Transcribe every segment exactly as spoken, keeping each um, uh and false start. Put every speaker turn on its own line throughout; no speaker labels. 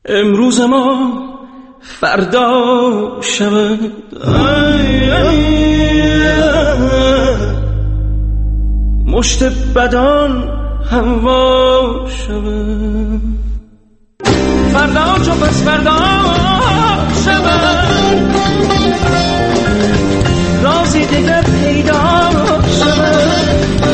امروز ما فردا شود، مشت بدان هوا شود، فردا چو پس فردا شود، رازی دیگر پیدا شود،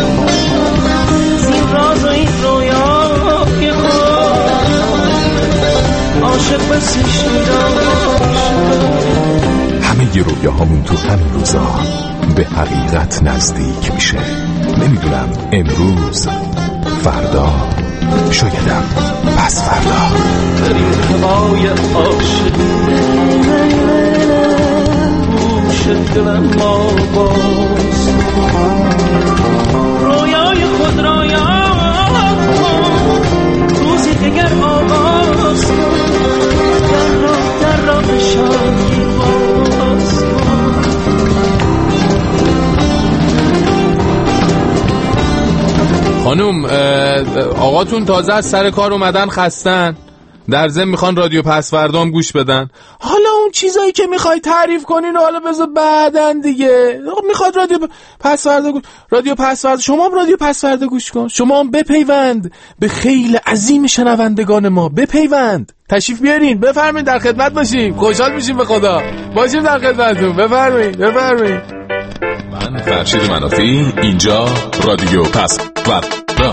زین راز و این رویای خود عاشق بسی شیدا شود.
همه ی رویاهامون تو همین روزا به حقیقت نزدیک میشه. نمیدونم امروز، فردا، شایدم پس فردا.
در این هوای عاشق گوش دلم ما باز، رویای خود را یاد کن، روزی دیگر آغاز کن، در راه در راه شادی باز کن.
خانوم، آقاتون تازه از سر کار اومدن، خستن، در ضمن میخوان رادیو پس فردام گوش بدن. حالا اون چیزایی که میخوای تعریف کنین حالا بذار بعدن دیگه. میخواد رادیو پس فردا گوش، رادیو پس فردا، شما هم رادیو پس فردا گوش کن، شما هم بپیوند به خیل عظیم شنوندگان ما، بپیوند، تشریف بیارین، بفرمایید، در خدمت باشیم، خوشحال میشیم، به خدا باشیم در خدمتتون، بفرمایید بفرمایید.
من فرشید منافی، اینجا رادیو پس فردا.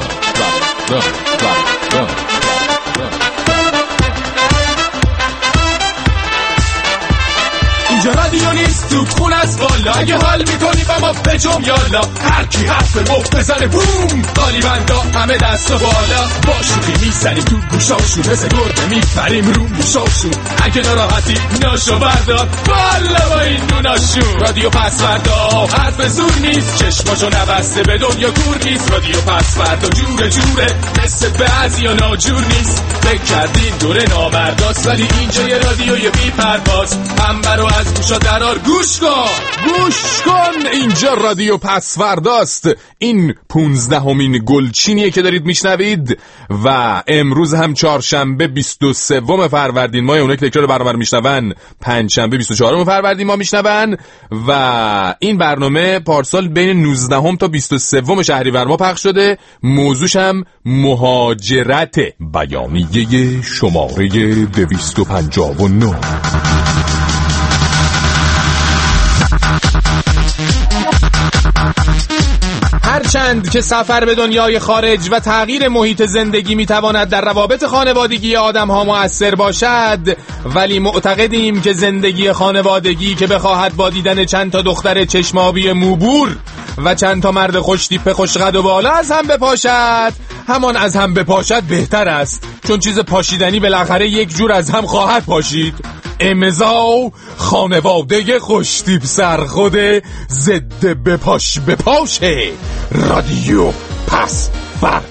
اینجا رادیو نیست تو خون از بالا، اگه حال میکنی با ما بجم یالا، هر کی حرف مفت بزنه بوم، قالی بندا همه دست و بالا، با شوخی میزنیم تو گوشاشون، مثل گرده میپریم رو موشاشون، اگه ناراحتی ناشو بردار بالا با این دوناشون. رادیو پس فردا حرف زور نیست، چشماشو نبسته به دنیا کور نیست، رادیو پس فردا جوره جوره مثل بعضی یا ناجور نیست، فکر کردین دوره نامرداست ولی اینجا یه رادیوی بی پرواز، منبرو از گوشا درار، گوش کن
گوش کن، اینجا رادیو پس فرداست. این پونزدهمین گلچینیه که دارید میشنوید و امروز هم چهارشنبه بیست و سوم فروردین ماه، اونایی که تکرار برنامه رو میشنون پنجشنبه بیست و چهارم فروردین ماه میشنون و این برنامه پارسال بین نوزدهم تا بیست و سوم شهریور ماه پخش شده. موضوعش هم مهاجرته.
بیانیه شماره دویست و پنجاه و نه.
هرچند که سفر به دنیای خارج و تغییر محیط زندگی میتواند در روابط خانوادگی آدم ها مؤثر باشد، ولی معتقدیم که زندگی خانوادگی که بخواهد با دیدن چند تا دختر چشمابی موبور و چند تا مرد خوش تیپ خوش قد و بالا از هم بپاشد، همان از هم بپاشد بهتر است، چون چیز پاشیدنی بالاخره یک جور از هم خواهد پاشید. امضا خانواده خوش تیپ سرخود ضد بپاش بپاشه، رادیو پس فردا.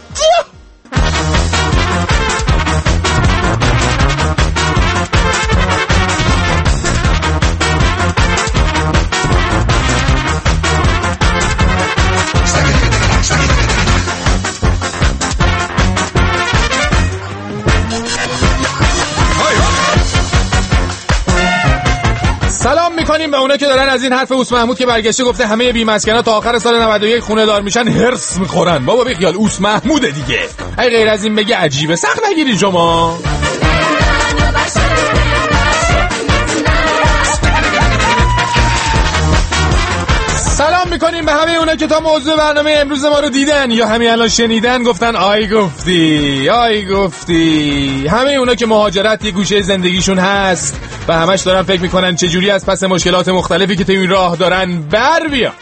سلام میکنیم به اونا که دارن از این حرف اوس محمود که برگشته گفته همه بی‌مسکنا تا آخر سال نود و یک خونه دار میشن هرس میخورن. بابا بی خیال، اوس محموده دیگه، ای غیر از این بگه عجیبه، سخت نگیری شما. سلام میکنیم به همه اونا که تا موضوع برنامه امروز ما رو دیدن یا همین الان شنیدن گفتن آی گفتی آی گفتی. همه اونا که مهاجرت یه گوشه زندگیشون هست و همش دارن فکر میکنن چجوری از پس مشکلات مختلفی که تو این راه دارن بر بیا.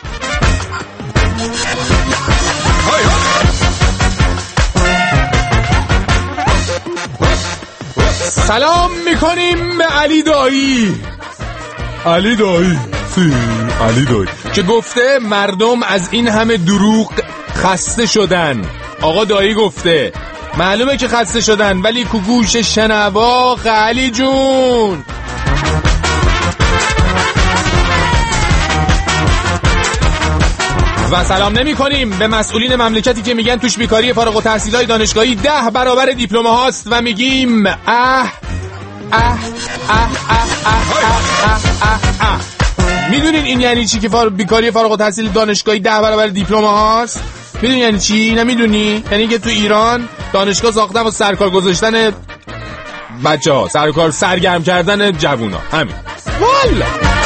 سلام میکنیم به علی دایی. علی دایی سی علی دایی که گفته مردم از این همه دروغ خسته شدن. آقا دایی گفته معلومه که خسته شدن، ولی کو گوش شنوا علی جون. و سلام نمی کنیم به مسئولین مملکتی که میگن توش بیکاری فارغ التحصیلای دانشگاهی ده برابر دیپلم هاست و میگیم اه اه اه اه اه اه اه اه. میدونین این یعنی چی که فار... بیکاری فارغ التحصیل دانشگاهی ده برابر دیپلم هاست؟ میدونین یعنی چی؟ نمیدونی؟ یعنی که تو ایران دانشگاه ساختن و سرکار گذاشتن بچه‌ها، سرکار سرگرم کردن جوونا، همین. والا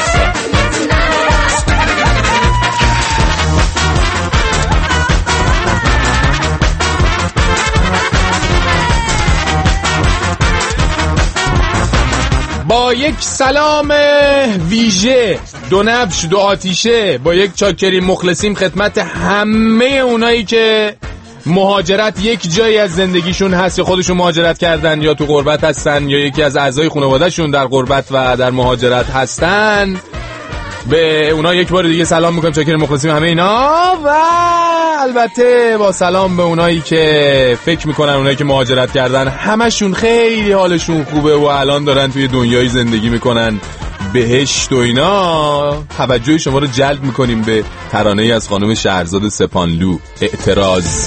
با یک سلام ویژه، دو نبش دو آتیشه، با یک چاکری مخلصیم خدمت همه اونایی که مهاجرت یک جایی از زندگیشون هست یا خودشون مهاجرت کردن یا تو غربت هستن یا یکی از اعضای خانواده‌شون در غربت و در مهاجرت هستن. به اونا یک بار دیگه سلام میکنم، چاکر مخلصیم همه اینا. و البته با سلام به اونایی که فکر میکنن اونایی که مهاجرت کردن همشون خیلی حالشون خوبه و الان دارن توی دنیای زندگی میکنن بهشت و اینا. توجه شما رو جلب میکنیم به ترانه‌ای از خانم شهرزاد سپانلو، اعتراض.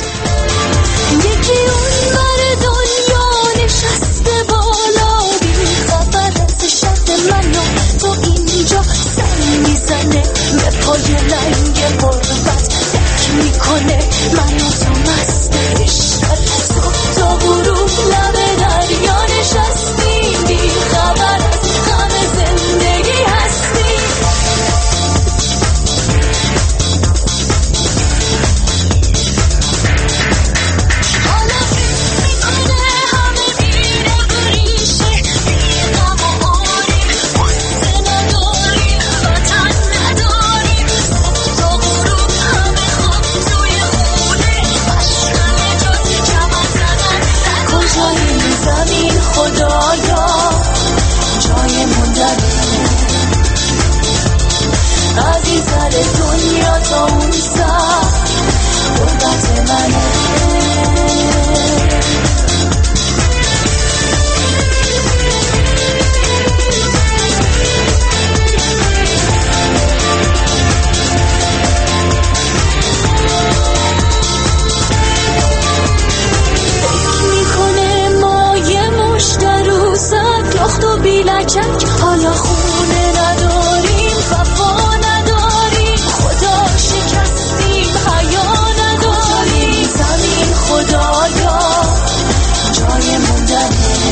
حالا خونه نداریم، وفا نداریم، خدا شکستیم، حیا نداریم. زمین خدایا جای موندنه،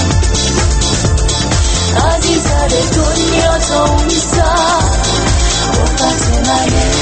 از این سر دنیا تا اون سر قربت منه.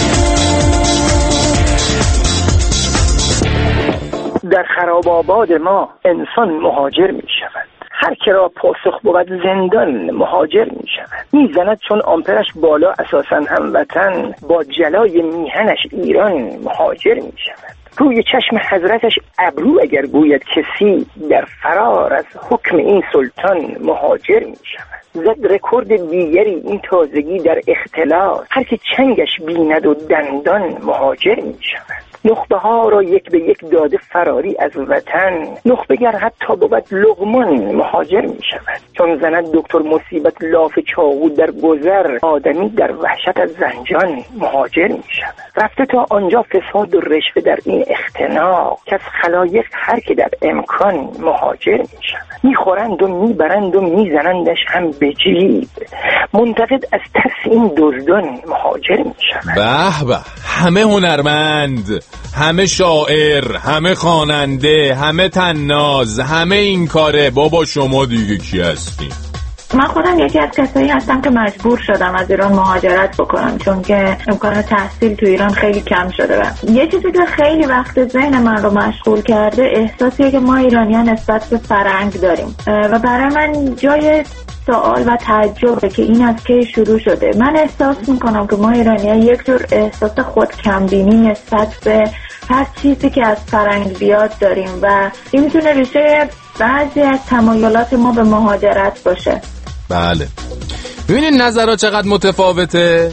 در خراب آباد ما انسان مهاجر می شود. هر که را پاسخ بود زندان مهاجر می شود. می زند چون آمپرش بالا اساساً هموطن، با جلای میهنش ایران مهاجر می شود. روی چشم حضرتش ابرو اگر گوید کسی، در فرار از حکم این سلطان مهاجر می شود. زد رکورد دیگری این تازگی در اختلاس، هر که چنگش بیند و دندان مهاجر می شود. نخبه ها را یک به یک داده فراری از وطن، نخبه گر حتی بود لقمان مهاجر می شود. چون زند دکتر مصیبت لاف چاقو در گذر، آدمی در وحشت از زنجان مهاجر می شود. رفته تا آنجا فساد و رشوه در این اختناق، که از خلایق هر که در امکان مهاجر می شود. می خورند و می برند و می زنندش هم به جیب، منتقد از ترس این دزدان مهاجر می شود.
به به، همه هنرمند، همه شاعر، همه خواننده، همه طناز، همه این کاره. بابا شما دیگه کی هستین؟
من خودم یکی از کسایی هستم که مجبور شدم از ایران مهاجرت بکنم، چون که امکان تحصیل تو ایران خیلی کم شده. و یه چیزی که خیلی وقت ذهن من رو مشغول کرده، احساسیه که ما ایرانیان نسبت به فرهنگ داریم و برای من جای سوال و تعجبه که این از کی شروع شده. من احساس میکنم که ما ایرانی‌ها یک جور احساس خود کمبینی نسبت به هر چیزی که از فرهنگ بیاد داریم و این میتونه ریشه بعضی از تمایلات ما به مهاجرت باشه.
بله، ببینید نظرها چقدر متفاوته.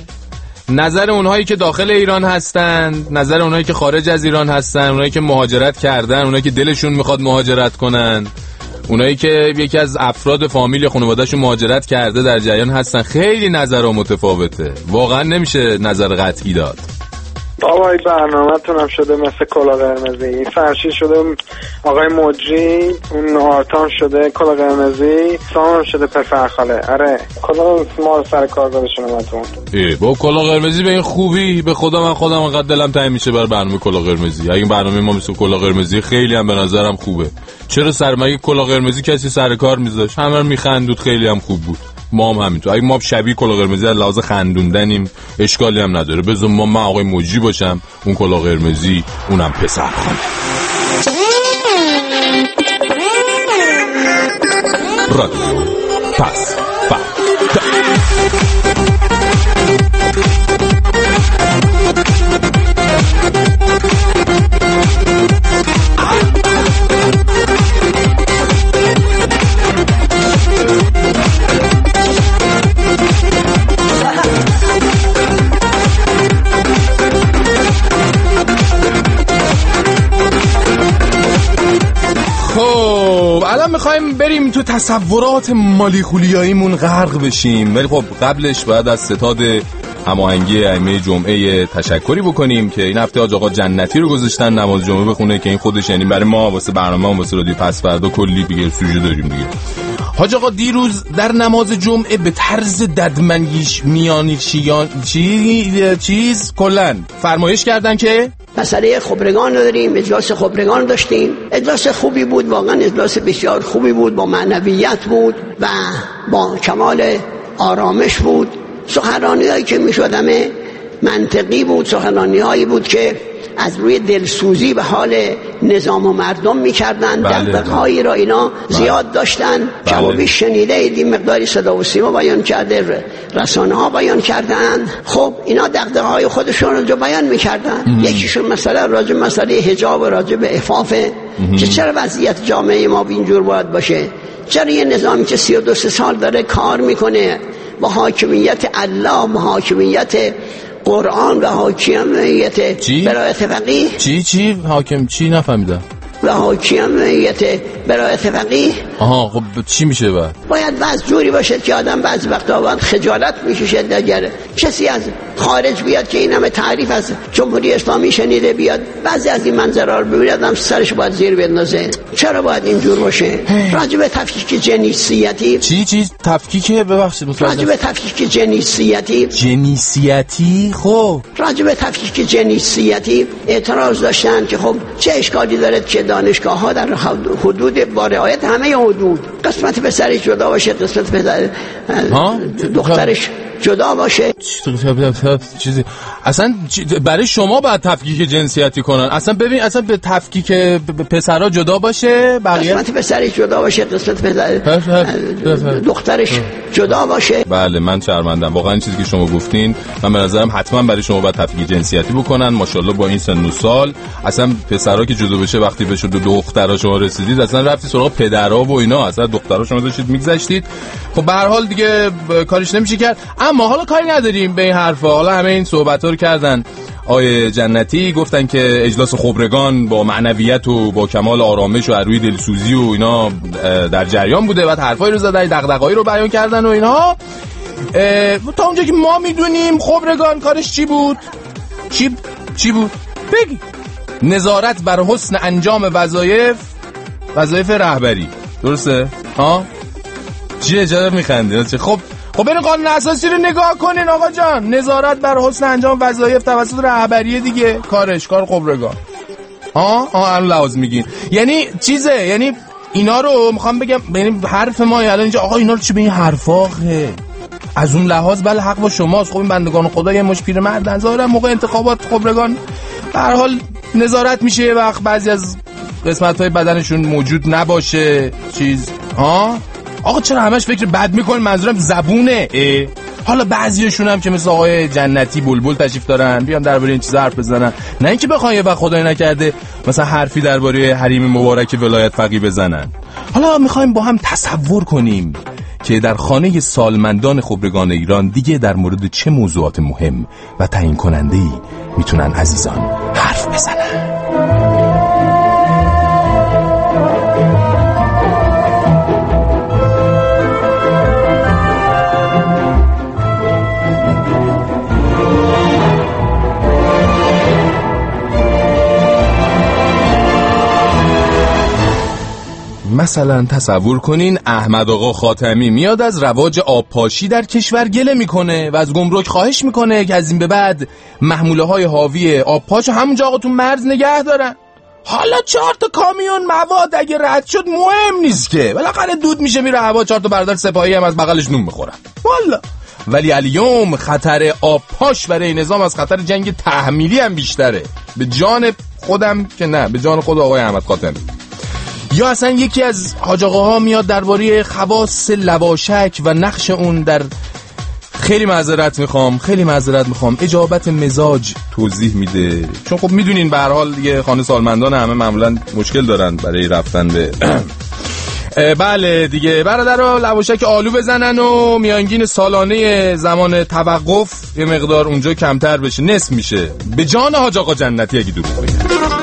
نظر اونهایی که داخل ایران هستن، نظر اونهایی که خارج از ایران هستن، اونهایی که مهاجرت کردن، اونهایی که دلشون میخواد مهاجرت کنن، اونایی که یکی از افراد فامیل خانواده‌شون مهاجرت کرده در جریان هستن. خیلی نظرها متفاوته، واقعا نمیشه نظر قطعی داد.
بابا این برنامه تونم شده مثل کلا قرمزی، این فرشی شده آقای مجری، اون آرتان شده کلا قرمزی، سام شده پفرخاله. آره کلا ما سر کار گذاشتن اومدون.
ای با کلا قرمزی به این خوبی به خدا من خودم انقدر دلم تنگ میشه برای برنامه کلا قرمزی. اگه برنامه ما مثل کلا قرمزی خیلی هم به نظرم خوبه. چرا سرمایه کلا قرمزی کسی سر کار میذاشت؟ همه میخندود، خیلی هم خوب بود. ما هم همینطور. اگه ما شبیه کلا قرمزی از لحاظ خندوندنیم اشکالی هم نداره. بذار ما من آقای موجی باشم، اون کلا قرمزی، اونم پسرخاله. رادیو پس الان میخوایم بریم تو تصورات مالی خولیاییمون غرق بشیم، ولی خب قبلش باید از ستاد هماهنگی ائمه جمعه تشکری بکنیم که این هفته حاج آقا جنتی رو گذاشتن نماز جمعه بخونه که این خودش یعنی برای ما واسه برنامه هم واسه رادیو پس فردا کلی دیگه سوژه داریم دیگه. حاج آقا دیروز در نماز جمعه به طرز ددمنگیش میانی چیان چی چیز کلن فرمایش کردن که
مسئله خبرگان رو داریم، اجلاس خبرگان داشتیم. اجلاس خوبی بود، واقعا اجلاس بسیار خوبی بود، با معنویت بود و با کمال آرامش بود. سخنرانی هایی که می شدمه منطقی بود، سخنرانی هایی بود که از روی دلسوزی به حال نظام و مردم می کردن. دقدقه هایی را اینا بله. زیاد داشتن. کم و بیش شنیده اید مقداری صدا و سیما بیان کرده، رسانه ها بیان کردن. خب اینا دقدقه های خودشون رو بیان می کردن. یکیشون مثلا راجع مسئله حجاب و راجع به عفافه که چرا وضعیت جامعه ما اینجور باید باشه، چرا یه نظامی که سی و دو سال داره کار میکنه با حاکمیت الله، با حاکمیت قرآن و حاکمیت برایت فقیه.
چی چی حاکم چی نفهمیدم.
و حاکمیت برایت فقیه.
آها خب چی میشه بعد؟
باید وضع جوری باشه که آدم بعضی وقتا باید خجالت میکشه اگر کسی از خارج بیاد که این همه تعریف از جمهوری اسلامی شنیده بیاد، بعضی از این منظرها رو ببینه آدم سرش باید زیر بندازه. چرا باید اینجور باشه؟ راجع به تفکیک جنسیتی.
چی چی تفکیک ببخشید متوجه.
راجع به تفکیک جنسیتی.
جنسیتی خب
راجع به تفکیک جنسیتی اعتراض داشتن که خب چه اشکالی داره که دانشگاه ها در حدود با رعایت همه حدود قسمت پسرش جدا باشه، قسمت پسر دخترش جدا باشه.
چیزی اصلا برای شما باید تفکیک جنسیتی کنن. اصلا ببین اصلا به تفکیک پسرها جدا باشه، بقیه
قسمت پسرش جدا باشه، قسمت پسر دخترش جدا باشه.
بله من شرمندم واقعا این چیزی که شما گفتین. من به نظرم حتما برای شما باید تفکیک جنسیتی بکنن. ماشاءالله با این سن و سال اصلا پسرها که جدا بشه وقتی به شد دخترها شما رسیدید اصلا رفتی سراغ پدرها و اینا، اصلا دخترها شما داشتید میگذشتید. خب به هر حال دیگه کاریش نمیشه کرد. اما حالا کاری نداریم به این حرفا. حالا همه این صحبت‌ها رو کردن آقای جنتی، گفتن که اجلاس خبرگان با معنویت و با کمال آرامش و روی دلسوزی و اینا در جریان بوده. بعد حرفایی رو زدن، دغدغه‌ای رو بیان کردن و اینها. تا اونجا که ما میدونیم خبرگان کارش چی بود؟ چی چی بود؟ بگی نظارت بر حسن انجام وظایف وظایف رهبری. درسته؟ ها؟ چیه چرا میخندی؟ خب خب برین قانون اساسی رو نگاه کنین آقا جان. نظارت بر حسن انجام وظایف توسط رهبری دیگه، کارش کار خبرگان. ها ها الان لحاظ میگین یعنی چیزه، یعنی اینا رو میخوام بگم، یعنی حرف ما الان اینجا آقا اینا رو چی به این حرفاخه. از اون لحاظ بله حق با شماست. خب این بندگان خدا یه مش پیر مردن ظاهرا موقع انتخابات خبرگان به هر حال نظارت میشه، یه وقت بعضی از قسمت‌های بدنشون موجود نباشه چیز. ها آقا چرا همش فکر بد میکنن؟ منظورم زبونه. اه. حالا بعضیاشون هم که مثل آقای جنتی بلبل تشریف دارن بیان درباره این چیزا حرف بزنن، نه اینکه بخوان یه وقت خدای نکرده مثلا حرفی درباره حریم مبارک ولایت فقیه بزنن. حالا میخوایم با هم تصور کنیم که در خانه سالمندان خبرگان ایران دیگه در مورد چه موضوعات مهم و تعیین کننده‌ای میتونن عزیزان حرف بزنن. مثلا تصور کنین احمد آقا خاتمی میاد از رواج آبپاشی در کشور گله میکنه و از گمرک خواهش میکنه که از این به بعد محموله های حاوی آبپاشو همونجا آقا تو مرز نگه دارن. حالا چهار تا کامیون مواد اگه رد شد مهم نیست که، بالاخره دود میشه میره هوا، چهار تا برادر سپاهی هم از بغلش نون میخورن والا. ولی الیوم خطر آبپاش برای نظام از خطر جنگ تحمیلی هم بیشتره، به جان خودم که نه، به جان خود آقای احمد خاتمی. یا اصلا یکی از حاج آقاها میاد درباره خواص لواشک و نقش اون در خیلی معذرت میخوام خیلی معذرت میخوام اجابت مزاج توضیح میده، چون خب میدونین به هر حال دیگه خانه سالمندان همه معمولا مشکل دارن برای رفتن به بله دیگه برادرها لواشک آلو بزنن و میانگین سالانه زمان توقف یه مقدار اونجا کمتر بشه، نصف میشه، به جان حاج آقا جنتی اگه دروغ بگم.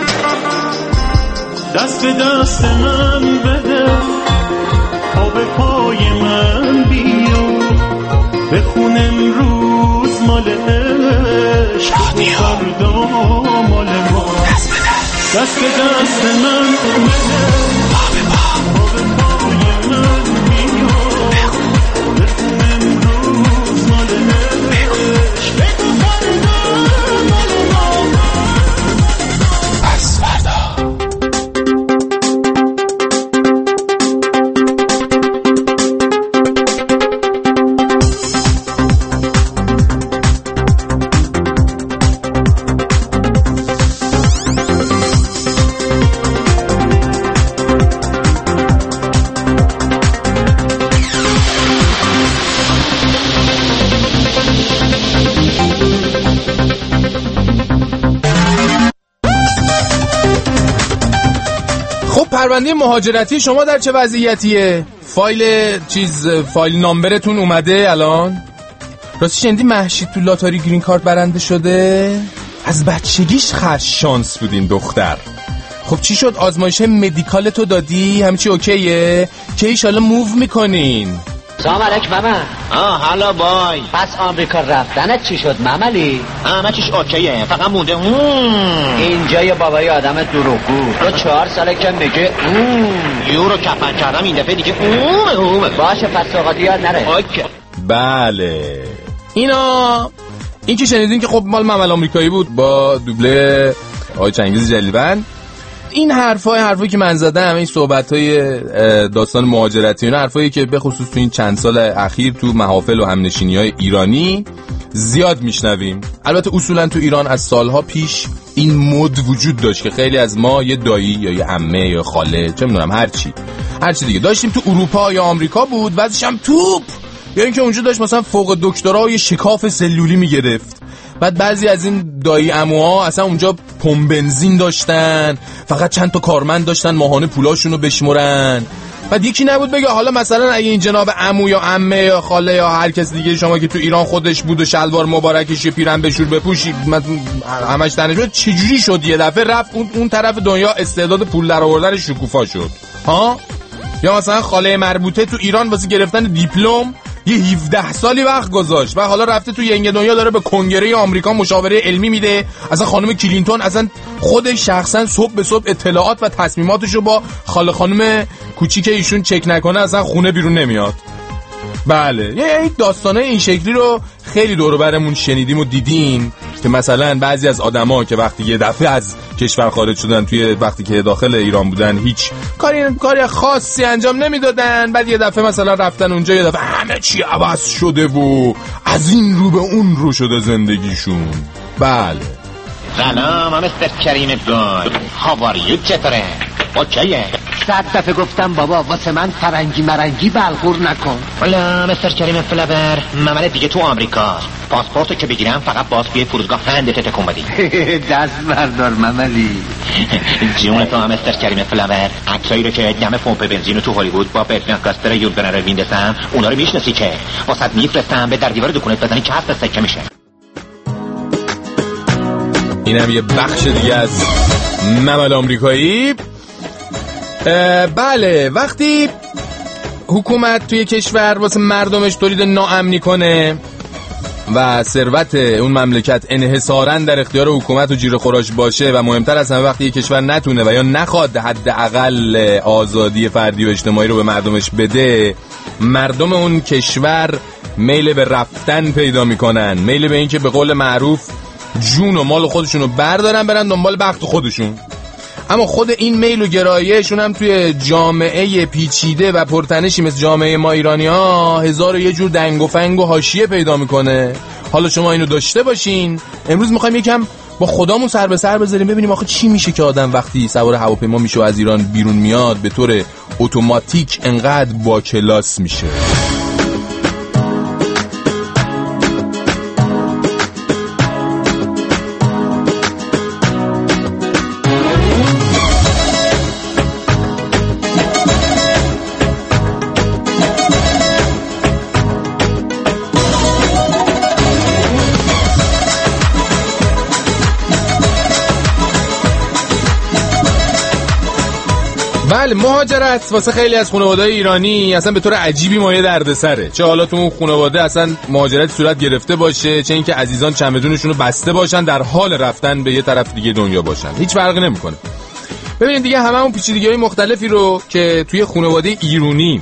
دست به دست من بده، پا به پای من بیا، بخون امروز مال عشق، فردا مال ما. دست به دست من بده، پا به پای من بیا، بخون امروز مال عشق، بگو فردا مال ما.
پس فردا پرونده مهاجرتی شما در چه وضعیتیه؟ فایل چیز فایل نامبرتون اومده الان؟ راستی شنیدی مهشید تو لاتاری گرین کارت برنده شده؟ از بچگیش خرش شانس بودین دختر. خب چی شد؟ آزمایش مدیکالتو دادی؟ همه چی اوکیه؟ که ایشالا موو میکنین؟
سلام علیک ماما.
آه حالا بای.
پس آمریکا رفتنت چی شد مملی؟
همه چیش اوکیه، فقط مونده اون
اینجا یه بابای آدم دروغگو تو چهار ساله که میگه اون
یو رو کفن کردم این دفعه دیگه اومه اومه.
باشه پس سوقاتی یاد نره.
اوکی.
بله اینا این که شنیدین که خب مال ممل آمریکایی بود با دوبله آقای چنگیز جلیوند. این حرفای حرفایی که من زدم، این صحبت‌های داستان مهاجرتی، اینا حرفایی که به خصوص تو این چند سال اخیر تو محافل و همنشینی‌های ایرانی زیاد میشنویم. البته اصولا تو ایران از سالها پیش این مد وجود داشت که خیلی از ما یه دایی یا یه عمه یا خاله چه میدونم هر چی هر چی دیگه داشتیم تو اروپا یا آمریکا بود، واسش هم توپ، یا اینکه اونجا داشت مثلا فوق دکترا و یه شکاف سلولی میگرفت. بعد بعضی از این دایی عموها اصلا اونجا پمپ بنزین داشتن، فقط چند تا کارمند داشتن ماهانه پولاشونو بشمرن. بعد یکی نبود بگه حالا مثلا اگه این جناب عمو یا عمه یا خاله یا هر کس دیگه شما که تو ایران خودش بود و شلوار مبارکش یه پیرن بشور بپوشی همش تنش بود، چجوری شد یه دفعه رفت اون, اون طرف دنیا استعداد پول در آوردن شکوفا شد ها؟ یا مثلا خاله مربوطه تو ایران واسه گرفتن دیپلم یه هفده سالی وقت گذاشت و حالا رفته تو ینگ دنیا داره به کنگره آمریکا مشاوره علمی میده. اصلا خانم کلینتون اصلا خودش شخصا صبح به صبح اطلاعات و تصمیماتشو با خاله خانم کوچیک ایشون چک نکنه اصلا خونه بیرون نمیاد. بله یه داستانه این شکلی رو خیلی دور و برمون شنیدیم و دیدیم که مثلا بعضی از آدما که وقتی یه دفعه از کشور خارج شدن توی وقتی که داخل ایران بودن هیچ کاری کاری خاصی انجام نمیدادن، بعد یه دفعه مثلا رفتن اونجا یه دفعه همه چی عوض شده و از این رو به اون رو شده زندگیشون. بله
سلام مستر کریم گل، هاواریو چطوره؟ اوکیه.
صد دفعه گفتم بابا واسه من فرنگی مرنگی بلغور نکن.
والا مستر کریم فلاور ممل دیگه تو آمریکا، پاسپورتو که بگیرم فقط باز بیای فرودگاه هندت تکون بدی.
دست بردار مملی.
جون تو مستر کریم فلاور، عکسایی رو که دم پمپ بنزینو تو هالیوود با برناکاستر یولبنر میندسم اونا رو میشناسی که واسط میفرستم به در دیوار دکونت بزنی که هفت سکه میشه.
اینم یه بخش دیگه از ممل آمریکایی. بله وقتی حکومت توی کشور واسه مردمش تولید ناامنی کنه و ثروت اون مملکت انحصاراً در اختیار حکومت و جیره خوراش باشه و مهمتر از همه وقتی یک کشور نتونه و یا نخواد حداقل آزادی فردی و اجتماعی رو به مردمش بده، مردم اون کشور میل به رفتن پیدا میکنن، میل به این که به قول معروف جون و مال خودشون رو بردارن برن دنبال بخت خودشون. اما خود این میل و گرایشون هم توی جامعه پیچیده و پرتنشی مثل جامعه ما ایرانی ها هزار و یه جور دنگ و فنگ و حاشیه پیدا میکنه. حالا شما اینو داشته باشین. امروز میخوایم یکم با خدامون سر به سر بذاریم ببینیم آخه چی میشه که آدم وقتی سوار هواپیما میشه و از ایران بیرون میاد به طور اتوماتیک انقدر با کلاس میشه. بله، مهاجرت واسه خیلی از خانواده‌های ایرانی اصلا به طور عجیبی مایه دردسره. چه حالا تو اون خانواده اصلا مهاجرت صورت گرفته باشه، چه اینکه عزیزان چمدونشون رو بسته باشن در حال رفتن به یه طرف دیگه دنیا باشن، هیچ فرقی نمیکنه. ببینید دیگه همه اون پیچیدگی‌های مختلفی رو که توی خانواده ایرانی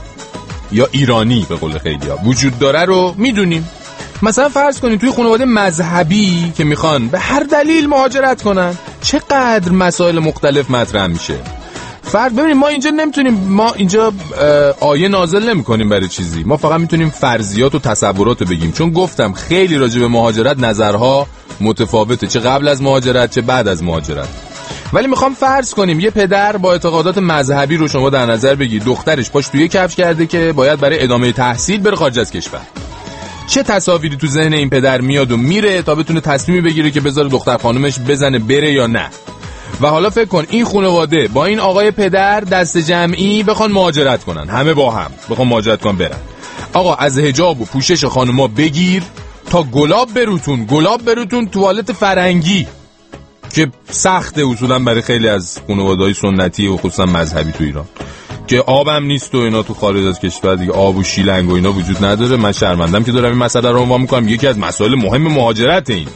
یا ایرانی به قول خیلی‌ها وجود داره رو میدونیم. مثلا فرض کنید توی خانواده مذهبی که میخوان به هر دلیل مهاجرت کنن، چقدر مسائل مختلف مطرح میشه. فرق ببینید، ما اینجا نمیتونیم، ما اینجا آیه نازل نمیکنیم برای چیزی، ما فقط میتونیم فرضیات و تصورات رو بگیم، چون گفتم خیلی راجع به مهاجرت نظرها متفاوته، چه قبل از مهاجرت چه بعد از مهاجرت. ولی میخوام فرض کنیم یه پدر با اعتقادات مذهبی رو شما در نظر بگید، دخترش پاش توی کفش کرده که باید برای ادامه تحصیل بره خارج از کشور. چه تصاویری تو ذهن این پدر میاد و میره تا بتونه تصمیمی بگیره که بذاره دختر خانومش بزنه بره یا نه؟ و حالا فکر کن این خانواده با این آقای پدر دست جمعی بخوان مهاجرت کنن، همه با هم بخوان مهاجرت کنن برن. آقا از حجاب و پوشش خانوما بگیر تا گلاب بروتون، گلاب بروتون توالت فرنگی که سخته اصولا برای خیلی از خانواده‌های سنتی و خصوصا مذهبی تو ایران، که آبم نیست و اینا تو خارج از کشور دیگه آب و شیلنگ و اینا وجود نداره. من شرمندم که دارم این مسئله رو عنوان می‌کنم، یکی از مسائل مهم مهاجرت این.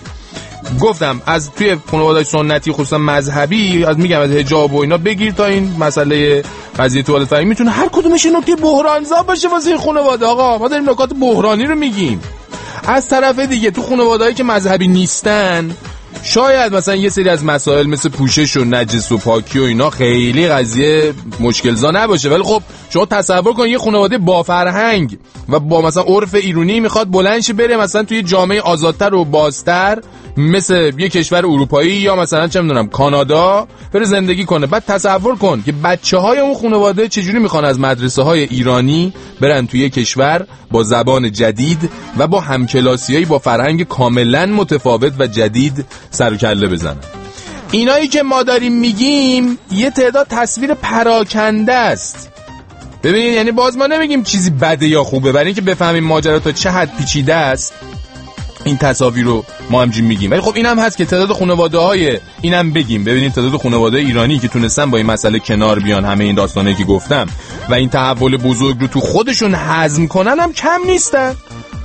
گفتم از توی خانواده‌های سنتی خصوصا مذهبی، از میگم از حجاب و اینا بگیر تا این مسئله قضیه توالت فرنگی، میتونه هر کدومش نکته بحرانزا باشه واسه این خانواده. آقا ما داریم نکات بحرانی رو میگیم. از طرف دیگه تو خانواده‌هایی که مذهبی نیستن، شاید مثلا یه سری از مسائل مثل پوشش و نجس و پاکی و اینا خیلی قضیه مشکل‌زا نباشه، ولی خب شما تصور کن یه خانواده با فرهنگ و با مثلا عرف ایرانی میخواد بلند شه بره مثلا توی جامعه آزادتر و بازتر مثل یه کشور اروپایی یا مثلا چه میدونم کانادا بره زندگی کنه. بعد تصور کن که بچه‌های اون خانواده چجوری میخوان از مدرسه‌های ایرانی برن توی کشور با زبان جدید و با همکلاسیایی با فرهنگ کاملا متفاوت و جدید سر و کله بزنن. اینایی که ما داریم میگیم یه تعداد تصویر پراکنده است. ببینید، یعنی باز ما نمیگیم چیزی بده یا خوبه، برای اینکه بفهمیم ماجرا تا چه حد پیچیده است این تصاویر رو ما همجوری میگیم. ولی خب اینم هست که تعداد خانواده‌های اینم بگیم. ببینید تعداد خانواده ایرانی که تونستن با این مسئله کنار بیان، همه این داستانایی که گفتم و این تحول بزرگ رو تو خودشون هضم کنن هم کم نیستن.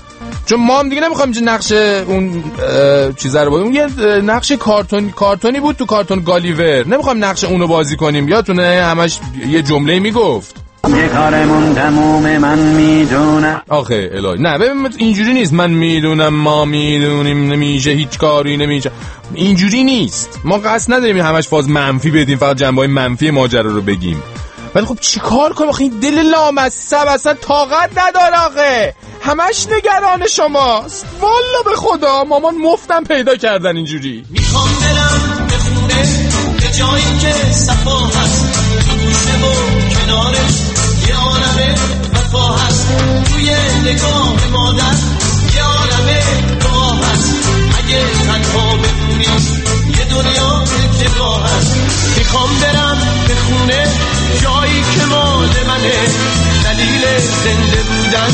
چون ما هم دیگه نمیخوایم چه نقش اون چیزا رو بازی، اون یه نقش کارتون کارتونی بود تو کارتون گالیور، نمیخوایم نقش اونو بازی کنیم. یادتونه همش یه جمله میگفت
یه کارمون تمومه من میدونم.
آخه الهی نه، ببین اینجوری نیست. من میدونم، ما میدونیم، نمیشه، هیچ کاری نمیشه. اینجوری نیست. ما قصد نداریم همش فاز منفی بدیم، فقط جنبه‌های منفی ماجرا رو بگیم. ولی خب چیکار کنم؟ آخه این دل لامصب اصلا طاقت نداره. آخه همش نگران شماست. والا به خدا مامان مفتم پیدا کردن اینجوری.
میخوام برم به خونه، به جایی که صفا هست، تو گوشه و کنارش یه عالمه وفا هست، توی نگاه مادر یه عالمه دعا هست. اگه تنها بمونی یه دنیا اتبا هست. میخوام برم به خونه، جایی که مال منه، دلیل زنده بودن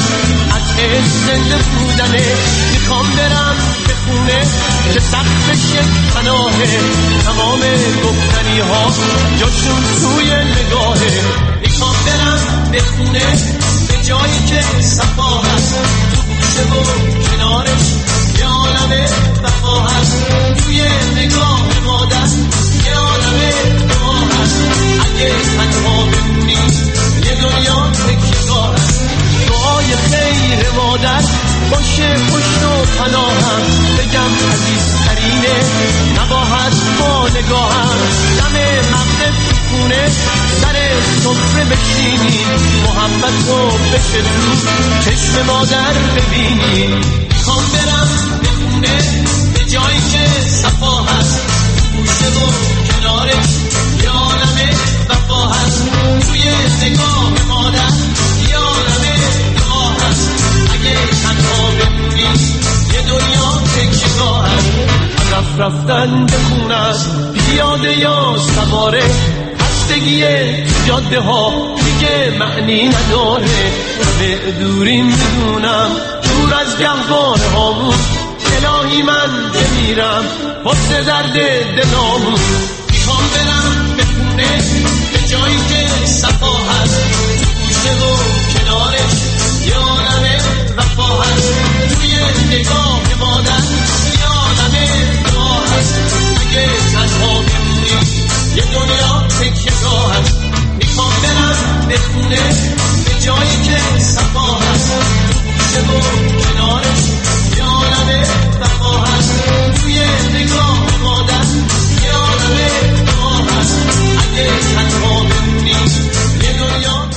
از زنده بودنه. میخوام برم به خونه که سقفش پناهه، تمام گفتنی ها جاشون توی نگاهه. میخوام برم به خونه، به جایی که صفا هست، تو گوشه و کنارش یه عالم وفا هست توی نگاه مادر یه عالم دعا هست اگه تنها بمونی یه دنیا تکیه‌گاه هست دعای خیر مادر باشه پشت و پناهم بگم عزیزترینه نباید با نگاهم دم مغرب تو خونه سر سفره بشینی محبت رو بشه تو چشم مادر ببینی میخوام برم به خونه به جایی که صفا هست گوشه و کنارش یه عالم وفا هست توی نگاه مادر یه عالم دعا هست اگه تنها بمونی یه دنیا تکیه‌گاه هست عقب رفتن به خونت پیاده یا سواره خستگی جاده ها دیگه معنی نداره به دوری میدونم دور از گهواره هامون الهی من بمیرم واسه درد دلامون میخوام برم به خونه به جایی که صفا هست گوشه و کنارش یه عالم وفا هست توی نگاه مادر یه عالم دعا هست اگه تنها بمونی یه دنیا تکیه‌گاه هست میخوام برم به خونه به جایی که صفا هست گوشه و کنارش یه عالم وفا هست توی نگاه مادر یه عالم دعا هست اگه تنها بمونی یه دنیا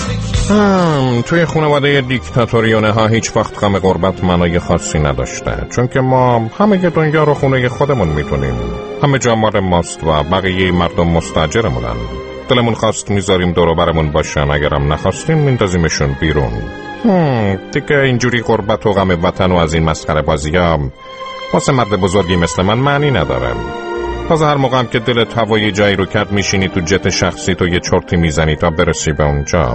هم توی خانواده دیکتاتوریونه ها هیچ وقت غم غربت معنای خاصی نداشته، چون که ما همه دنیا رو خونه خودمون میتونیم، همه جا مال ماست و بقیه مردم مستاجرمونن. دلمون خواست میذاریم دور و برمون باشن، اگرم نخواستیم میندازیمشون بیرون. هم دیگه اینجوری غربت و غم وطن و از این مسخره بازی‌ها واسه مرد بزرگی مثل من معنی نداره. تازه هر موقع هم که دلت هوای جایی رو کرد میشینی تو جت شخصی تو یه چرتی میزنی تا برسی به اونجا.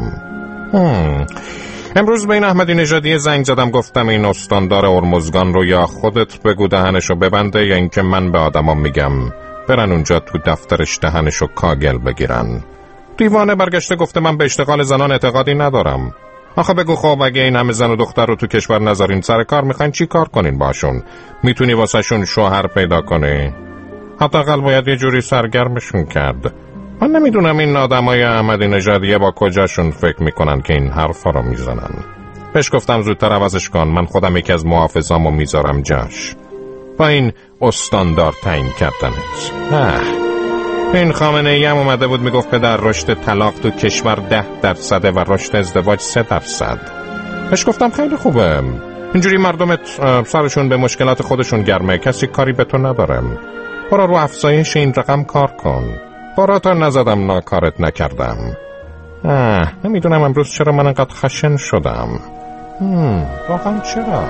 هم. امروز به این احمدی نژادی زنگ زدم، گفتم این استاندار ارمزگان رو یا خودت بگو دهنشو ببنده یا اینکه من به آدمام میگم برن اونجا تو دفترش دهنشو کاگل بگیرن. دیوانه برگشته گفته من به اشتغال زنان اعتقادی ندارم. آخه بگو خب اگه این همه زن و دختر رو تو کشور نذارین سر کار میخواین چی کار کنین باشون؟ میتونی واسه شون شوهر پیدا کنی؟ حداقل باید یه جوری سرگرمشون کرد. من نمیدونم این آدمای احمدی نژادیه با کجاشون فکر میکنن که این حرفا رو میزنن. بهش گفتم زودتر عوضش کن، من خودم یکی از محافظامو میذارم جاش. با این استاندار تعیین کردنت. این خامنه ای هم اومده بود میگفت پدر رشد طلاق تو کشور ده درصده و رشد ازدواج سه درصد. بهش گفتم خیلی خوبه، اینجوری مردمت سرشون به مشکلات خودشون گرمه، کسی کاری به تو نداره. برو رو افزایش این رقم کار کن. باراتا نزدم ناکارت نکردم. آه نمیدونم امروز چرا من انقدر خشن شدم. هم واقعا چرا؟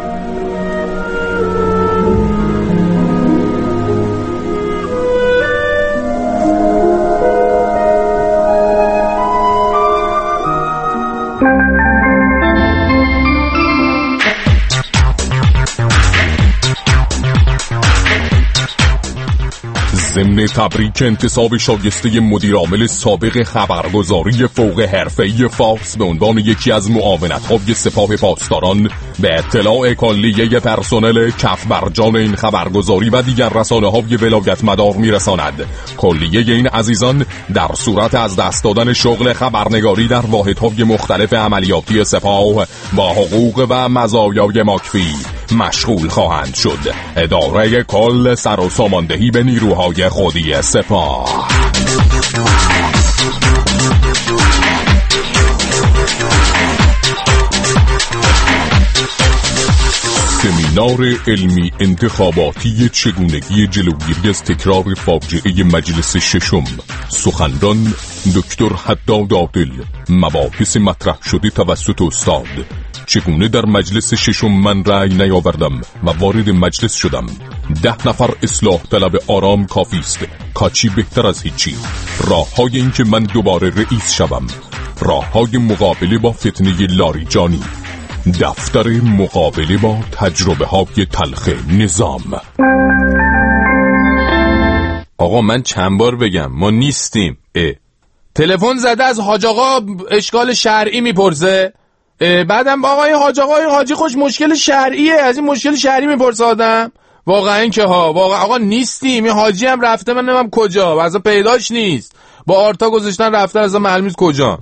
ضمن تبریک انتصاب شایسته مدیرعامل سابق خبرگزاری فوق حرفه‌ای فارس به عنوان یکی از معاونت‌های سپاه پاسداران به اطلاع کلیه پرسنل کف برجان این خبرگزاری و دیگر رسانه‌های ولایت مدار می‌رساند. کلیه این عزیزان در صورت از دست دادن شغل خبرنگاری در واحدهای مختلف عملیاتی سپاه با حقوق و مزایای مکفی مشغول خواهند شد. اداره کل سر و ساماندهی به نیروهای خودی سپاه. سمینار علمی انتخاباتی چگونگی جلوگیری از تکرار فاجعه مجلس ششم. سخنران دکتر حداد عادل. مباحث مطرح شده توسط استاد: چگونه در مجلس ششم من رأی نیاوردم و وارد مجلس شدم. ده نفر اصلاح طلب آرام کافی است، کاچی بهتر از هیچی. راه های این که من دوباره رئیس شوم. راه های مقابله با فتنه لاریجانی. دفتر مقابله با تجربه های تلخ نظام.
آقا من چند بار بگم ما نیستیم. اه. تلفن زده از حاج آقا اشکال شرعی میپرسه. بعدم آقای حاج آقای حاجی خوش مشکل شرعیه، از این مشکل شرعی میپرسه آدم. واقعا که ها واقعا آقا نیستیم، این حاجی هم رفته من نمیم کجا و اصلا پیداش نیست، با آرتا گذاشتن رفتن اصلا معلوم نیست کجا.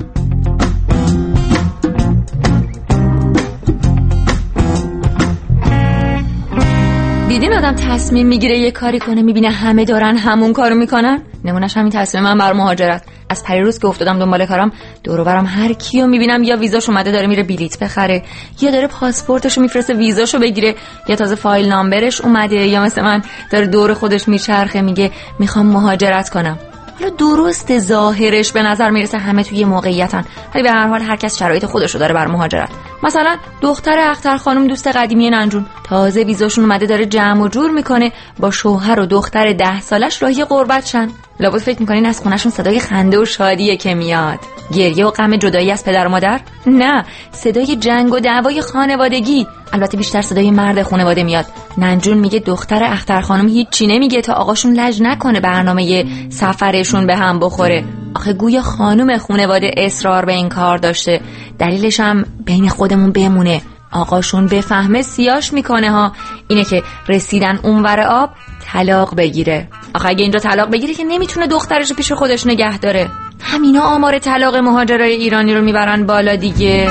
دیدین آدم تصمیم میگیره یه کاری کنه میبینه همه دارن همون کارو میکنن؟ نمونهش همین تصمیم من بر مهاجرت. از پریروز که افتادم دنبال کارم دور و برم هر کیو میبینم یا ویزاش اومده داره میره بلیط بخره، یا داره پاسپورتشو میفرسته ویزاشو بگیره، یا تازه فایل نامبرش اومده، یا مثل من داره دور خودش میچرخه میگه میخوام مهاجرت کنم. حالا درست ظاهرش به نظر میرسه همه توی موقعیتن، ولی به هر حال هر کس شرایط خودشو داره بر مهاجرت. مثلا دختر اختر خانم دوست قدیمی ننجون تازه ویزاشون اومده داره جمع و جور میکنه با شوهر و دختر ده سالش راهی غربت شن. لابد فکر میکنین از خونهشون صدای خنده و شادیه که میاد؟ گریه و غم جدایی از پدر و مادر؟ نه، صدای جنگ و دعوای خانوادگی. البته بیشتر صدای مرد خانواده میاد. ننجون میگه دختر اختر خانم هیچی نمیگه تا آقاشون لج نکنه برنامه سفرشون به هم بخوره. آخه گویا خانم خانواده اصرار به این کار داشته. دلیلش هم بین خودمون بمونه، آقاشون بفهمه سیاش میکنه ها، اینه که رسیدن اونور آب طلاق بگیره. آخه اگه اینجا طلاق بگیره که نمیتونه دخترش پیش خودش نگه داره. همینا آمار طلاق مهاجرای ایرانی رو میبرن بالا دیگه.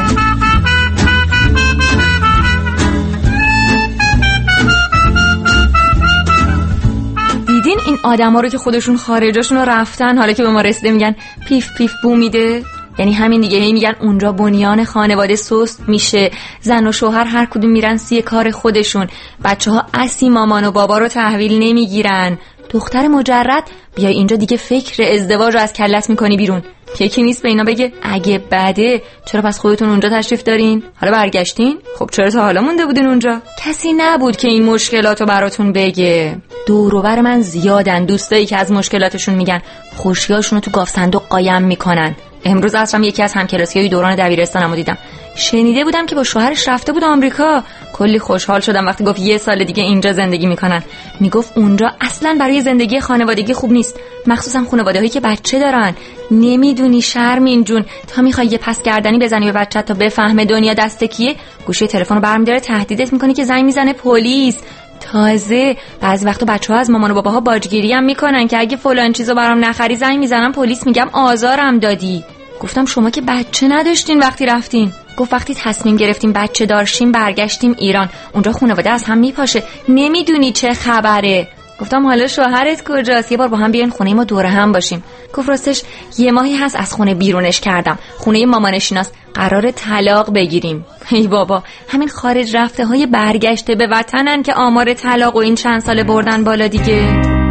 دیدین این آدما رو که خودشون خارجاشون رو رفتن، حالا که به ما رسیده میگن پیف پیف بو میده؟ یعنی همین دیگه، هی میگن اونجا بنیان خانواده سست میشه، زن و شوهر هر کدوم میرن سی کار خودشون، بچه‌ها اسی مامان و بابا رو تحویل نمیگیرن. دختر مجرد بیای اینجا دیگه فکر ازدواج رو از کلت میکنی بیرون. یکی نیست به اینا بگه اگه بده چرا پس خودتون اونجا تشریف دارین؟ حالا برگشتین؟ خب چرا تا حالا مونده بودین اونجا؟ کسی نبود که این مشکلاتو براتون بگه. دور و بر من زیادن دوستایی که از مشکلاتشون میگن، خوشیاشون رو تو گاف صندوق قایم میکنن. امروز اصلا یکی از همکلاسیای دوران دبیرستانمو دیدم، شنیده بودم که با شوهرش رفته بود آمریکا. کلی خوشحال شدم وقتی گفت یه سال دیگه اینجا زندگی میکنن. میگفت اونجا اصلا برای زندگی خانوادگی خوب نیست، مخصوصا خانواده‌هایی که بچه دارن. نمیدونی شرمین جون، تا میخوای یه پس گردنی بزنی به بچت تا بفهمه دنیا دست کیه، گوشه تلفن رو برمی‌داره تهدیدت میکنه که زنگ میزنه پلیس. تازه بعضی وقتا بچه‌ها از مامان و باباها باجگیری هم میکنن که اگه فلان چیزو برام نخری زنگ میزنم پلیس، میگم آزارم دادی. گفتم شما که بچه نداشتین وقتی رفتین. گفت وقتی تصمیم گرفتیم بچه دارشیم برگشتیم ایران، اونجا خانواده از هم میپاشه، نمیدونی چه خبره. گفتم حالا شوهرت کجاست؟ یه بار با هم بیاین خونه ما دوره هم باشیم. گفت راستش یه ماهی هست از خونه بیرونش کردم، خونه مامانشیناست، قرار طلاق بگیریم. ای بابا، همین خارج رفته های برگشته به وطنن که آمار طلاق و این چند ساله بردن بالا دیگه.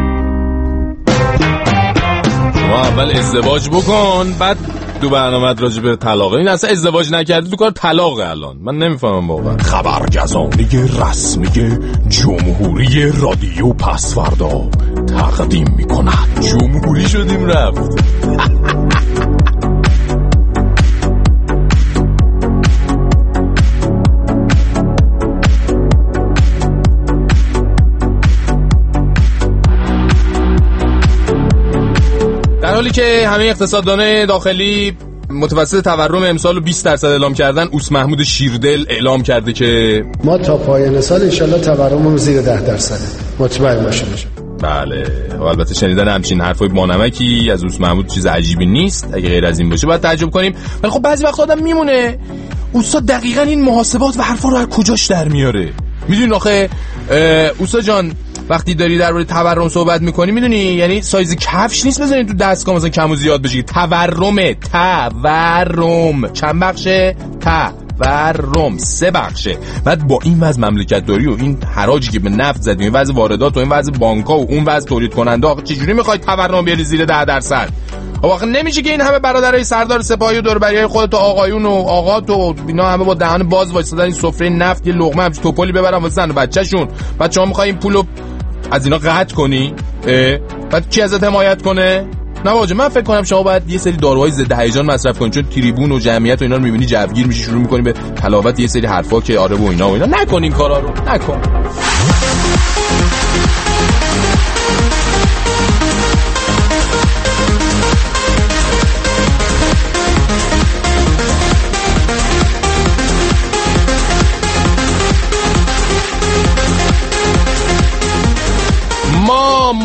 شما اول ازدواج بکن بعد دو برنامه راجع به طلاق. این اصلا ازدواج نکردی تو کار طلاقه الان. من نمیفهمم واقعا.
خبرگزاری رسمی جمهوری رادیو پسوردا تقدیم میکند.
جمهوری شدیم رفت. در حالی که همه اقتصاددانای داخلی متوسط تورم امسال رو بیست درصد اعلام کردن، اوس محمود شیردل اعلام کرده که
ما تا پایان سال انشالله تورممون زیر ده درصده. مطمئن باشید.
بله، و البته شنیدن همچین حرفای بانمکی از اوس محمود چیز عجیبی نیست. اگه غیر از این باشه باید تعجب کنیم. ولی خب بعضی وقت آدم میمونه استاد دقیقاً این محاسبات و حرفا رو از کجاش در میاره. میدونی آخه استاد جان وقتی داری درباره تورم صحبت میکنی، میدونی یعنی سایز کفش نیست بزنید تو دستگاه مثلا کم و زیاد بشه. تورمه، تورم چند بخشه؟ تورم سه بخشه. بعد با این وضع مملکت داری و این حراجی که به نفت زدیم، این وضع واردات و این وضع بانک‌ها و اون وضع تولید کننده، آخه چجوری میخوای تورم بیاری زیر ده درصد؟ آخه نمیشه که این همه برادرای سردار سپاهی و دوربریای خودت و آقایون و آقات و اینا همه با دهان باز وایسادن این سفره نفت یه لقمه همش توپلی ببرن واسه زن و بچه‌شون. بعد شما میخوای این پولو از اینا قطع کنی؟ بعد کی ازت حمایت کنه؟ نه واجه، من فکر کنم شما باید یه سری داروهای ضد هیجان مصرف کنید، چون تریبون و جمعیت و اینا رو میبینی جوگیر میشی، شروع میکنی به تلاوت یه سری حرفا که آره و اینا و اینا. نکنین کارا رو، نکن.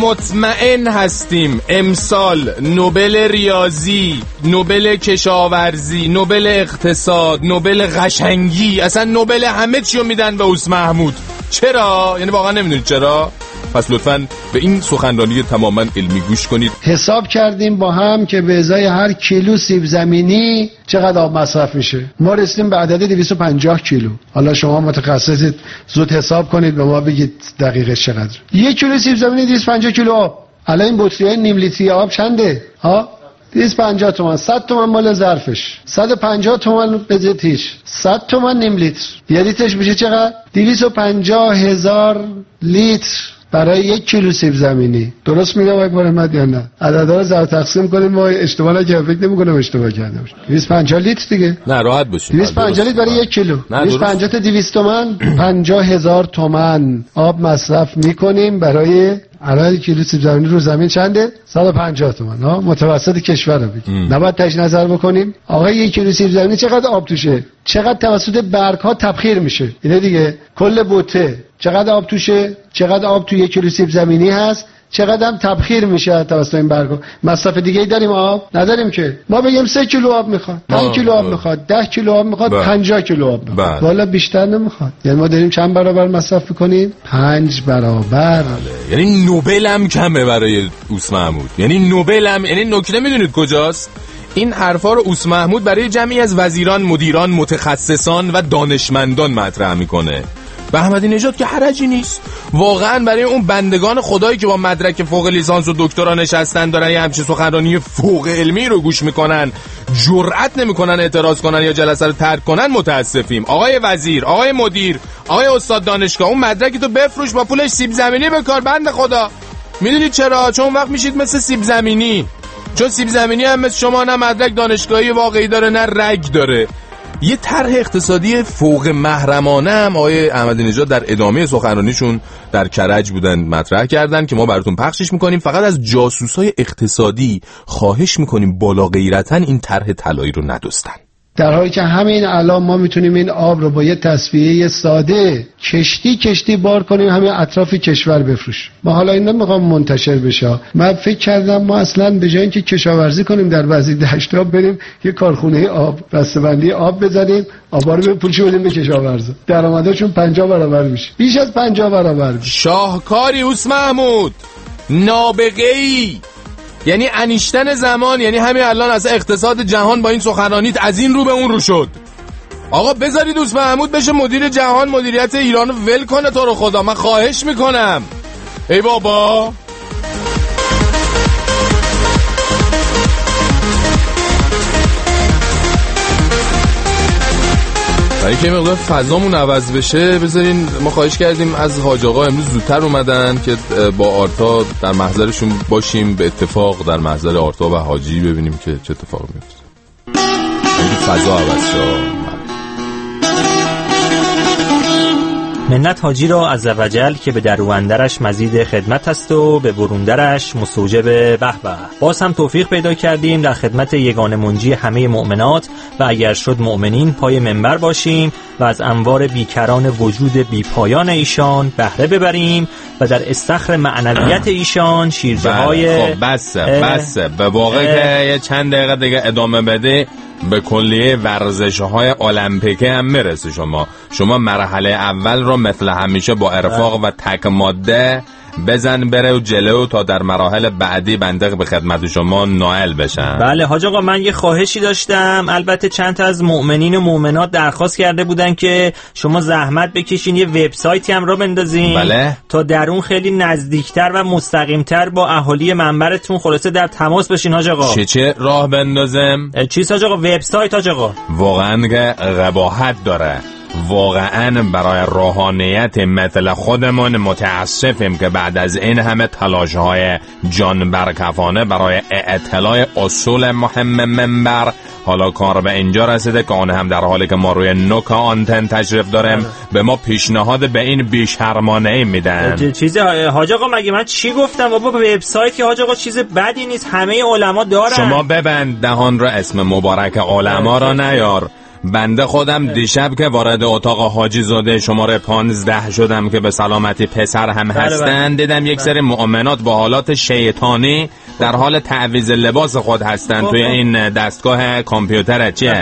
مطمئن هستیم امسال نوبل ریاضی، نوبل کشاورزی، نوبل اقتصاد، نوبل قشنگی، اصلا نوبل همه چیو میدن به اوس محمود. چرا؟ یعنی واقعا نمیدونید چرا؟ پس لطفاً به این سخنرانی تماما علمی گوش کنید.
حساب کردیم با هم که به ازای هر کیلو سیب زمینی چقدر آب مصرف میشه. ما رسیدیم به عدد دویست و پنجاه کیلو. حالا شما متخصصید، زود حساب کنید به ما بگید دقیقه چقدر. یک کیلو سیب زمینی دویست و پنجاه کیلو آب. الان این بطری‌های نیم لیتری آب چنده؟ ها؟ دویست و پنجاه تومان. صد تومان مال ظرفش، صد و پنجاه تومان بزتیش، صد تومان نیم لیتر. یه لیترش میشه چقدر؟ دویست و پنجاه هزار لیتر برای یک کیلو سیب زمینی. درست میگم آقای محمد یا نه؟ عددا رو ضرب تقسیم کنیم. ما اشتباه نکردم، فکر نمی‌کنم اشتباه کردم. دویست و پنجاه لیتر دیگه.
نه راحت باشید.
دویست و پنجاه لیتر برای یک کیلو. دویست و پنجاه تا دویست تومان، پنجاه هزار تومان آب مصرف می‌کنیم برای الان کیلو سیب زمینی رو زمین چنده؟ صد و پنجاه تومان. ها متوسط کشور رو بگیم. نباید تاش نظر بکنیم. آقا یک کیلو سیب زمینی چقدر آب توشه؟ چقدر توسط برگ‌ها تبخیر میشه؟ اینه دیگه. کل بوته چقدر آب توشه؟ چقدر آب تو یک کیلو سیب زمینی هست؟ چقدر هم تبخیر میشه توسط این برگا. مصرف دیگه ای داریم آب؟ نداریم که. ما بگیم سه کیلو آب میخواد، پنج کیلو آب میخواد، ده کیلو آب میخواد، پنجاه کیلو آب میخواد. والا بیشتر نمیخواد. یعنی ما داریم چند برابر مصرف میکنیم؟ پنج برابر.
یعنی نوبل هم کمه برای اوس محمود. یعنی نوبل هم، یعنی نکته میدونید کجاست؟ این حرفا رو اوس محمود برای جمعی از وزیران، مدیران، متخصصان و دانشمندان مطرح میکنه. به احمدی نژاد که حرجی نیست. واقعا برای اون بندگان خدایی که با مدرک فوق لیسانس و دکترا نشستن دارن یه همچین سخنرانی فوق علمی رو گوش میکنن، جرئت نمیکنن اعتراض کنن یا جلسه رو ترک کنن، متاسفیم. آقای وزیر، آقای مدیر، آقای استاد دانشگاه، اون مدرکی تو بفروش، با پولش سیب زمینی بکار. بنده خدا میدونید چرا؟ چون وقت میشید مثل سیب زمینی. چون سیب زمینی هم مثل شما نه مدرک دانشگاهی واقعی داره نه رگ داره. یه طرح اقتصادی فوق محرمانه هم آقای احمدی نژاد در ادامه سخنرانیشون در کرج بودن مطرح کردن که ما براتون پخشش میکنیم. فقط از جاسوسای اقتصادی خواهش میکنیم بالا غیرتن این طرح طلایی رو ندوستن.
در حالی که همین الان ما میتونیم این آب رو با یه تصفیه ساده کشتی کشتی بار کنیم همین اطراف کشور بفروش. ما حالا این نمیخوام منتشر بشه. من فکر کردم ما اصلا به جای اینکه کشاورزی کنیم در بعضی دشت‌ها بریم یه کارخونه آب، بسته‌بندی آب بزنیم، آبا رو بپوشیم بدیم به کشاورزا. درآمدشون پنجاه برابر میشه. بیش از پنجاه برابر میشه.
شاهکاری اوس محمود. نابغه‌ای. یعنی انیشتن زمان. یعنی همین الان از اقتصاد جهان با این سخنرانیت از این رو به اون رو شد. آقا بذارید اوس محمود بشه مدیر جهان، مدیریت ایرانو ول کنه تو رو خدا، من خواهش میکنم. ای بابا برای که مقدار فضامون عوض بشه بذارین ما خواهش کردیم از حاج آقا امروز زودتر اومدن که با آرتا در محضرشون باشیم، به اتفاق در محضر آرتا و حاجی ببینیم که چه اتفاقی میفته. فضا عوض شد.
منت حاجی را عزوجل که به دروندرش مزید خدمت است و به بروندرش مستوجب به به. باز هم توفیق پیدا کردیم در خدمت یگانه منجی همه مؤمنات و اگر شد مؤمنین پای منبر باشیم و از انوار بیکران وجود بیپایان ایشان بهره ببریم و در استخر معنویت ایشان شیرجه های
خب بسه بسه به واقع که یه چند دقیقه دیگه ادامه بده به کلیه ورزش‌های المپیکه هم میرسه. شما شما مرحله اول رو مثل همیشه با ارفاق و تک ماده بزن بره و جلو تا در مراحل بعدی بنده به خدمت شما نائل بشن.
بله حاج آقا من یه خواهشی داشتم. البته چند تا از مؤمنین و مؤمنات درخواست کرده بودن که شما زحمت بکشین یه وبسایتی هم را بندازین.
بله.
تا در اون خیلی نزدیکتر و مستقیمتر با اهالی منبرتون خلاصه در تماس بشین حاج آقا.
چه چه راه بندازم؟
چیز حاج آقا؟ وبسایت حاج آقا.
واقعا که قباحت داره. واقعا برای روحانیت مثل خودمون متاسفیم که بعد از این همه تلاش‌های جان برکفانه برای اطلاع اصول مهم منبر حالا کار به اینجا رسیده که آن هم در حالی که ما روی نوک آنتن تشریف داریم به ما پیشنهاد به این بیشرمانه میدن.
چیز حاج آقا مگه من چی گفتم بابا؟ وبسایت که حاج آقا چیز بدی نیست، همه علما دارن.
شما ببند دهان را، اسم مبارک علما را نیار. بنده خودم دیشب که وارد اتاق حاجی زاده شماره پانزده شدم که به سلامتی پسر هم هستن، دیدم یک سری مؤمنات با حالات شیطانی در حال تعویض لباس خود هستن توی این دستگاه کامپیوتر چیه.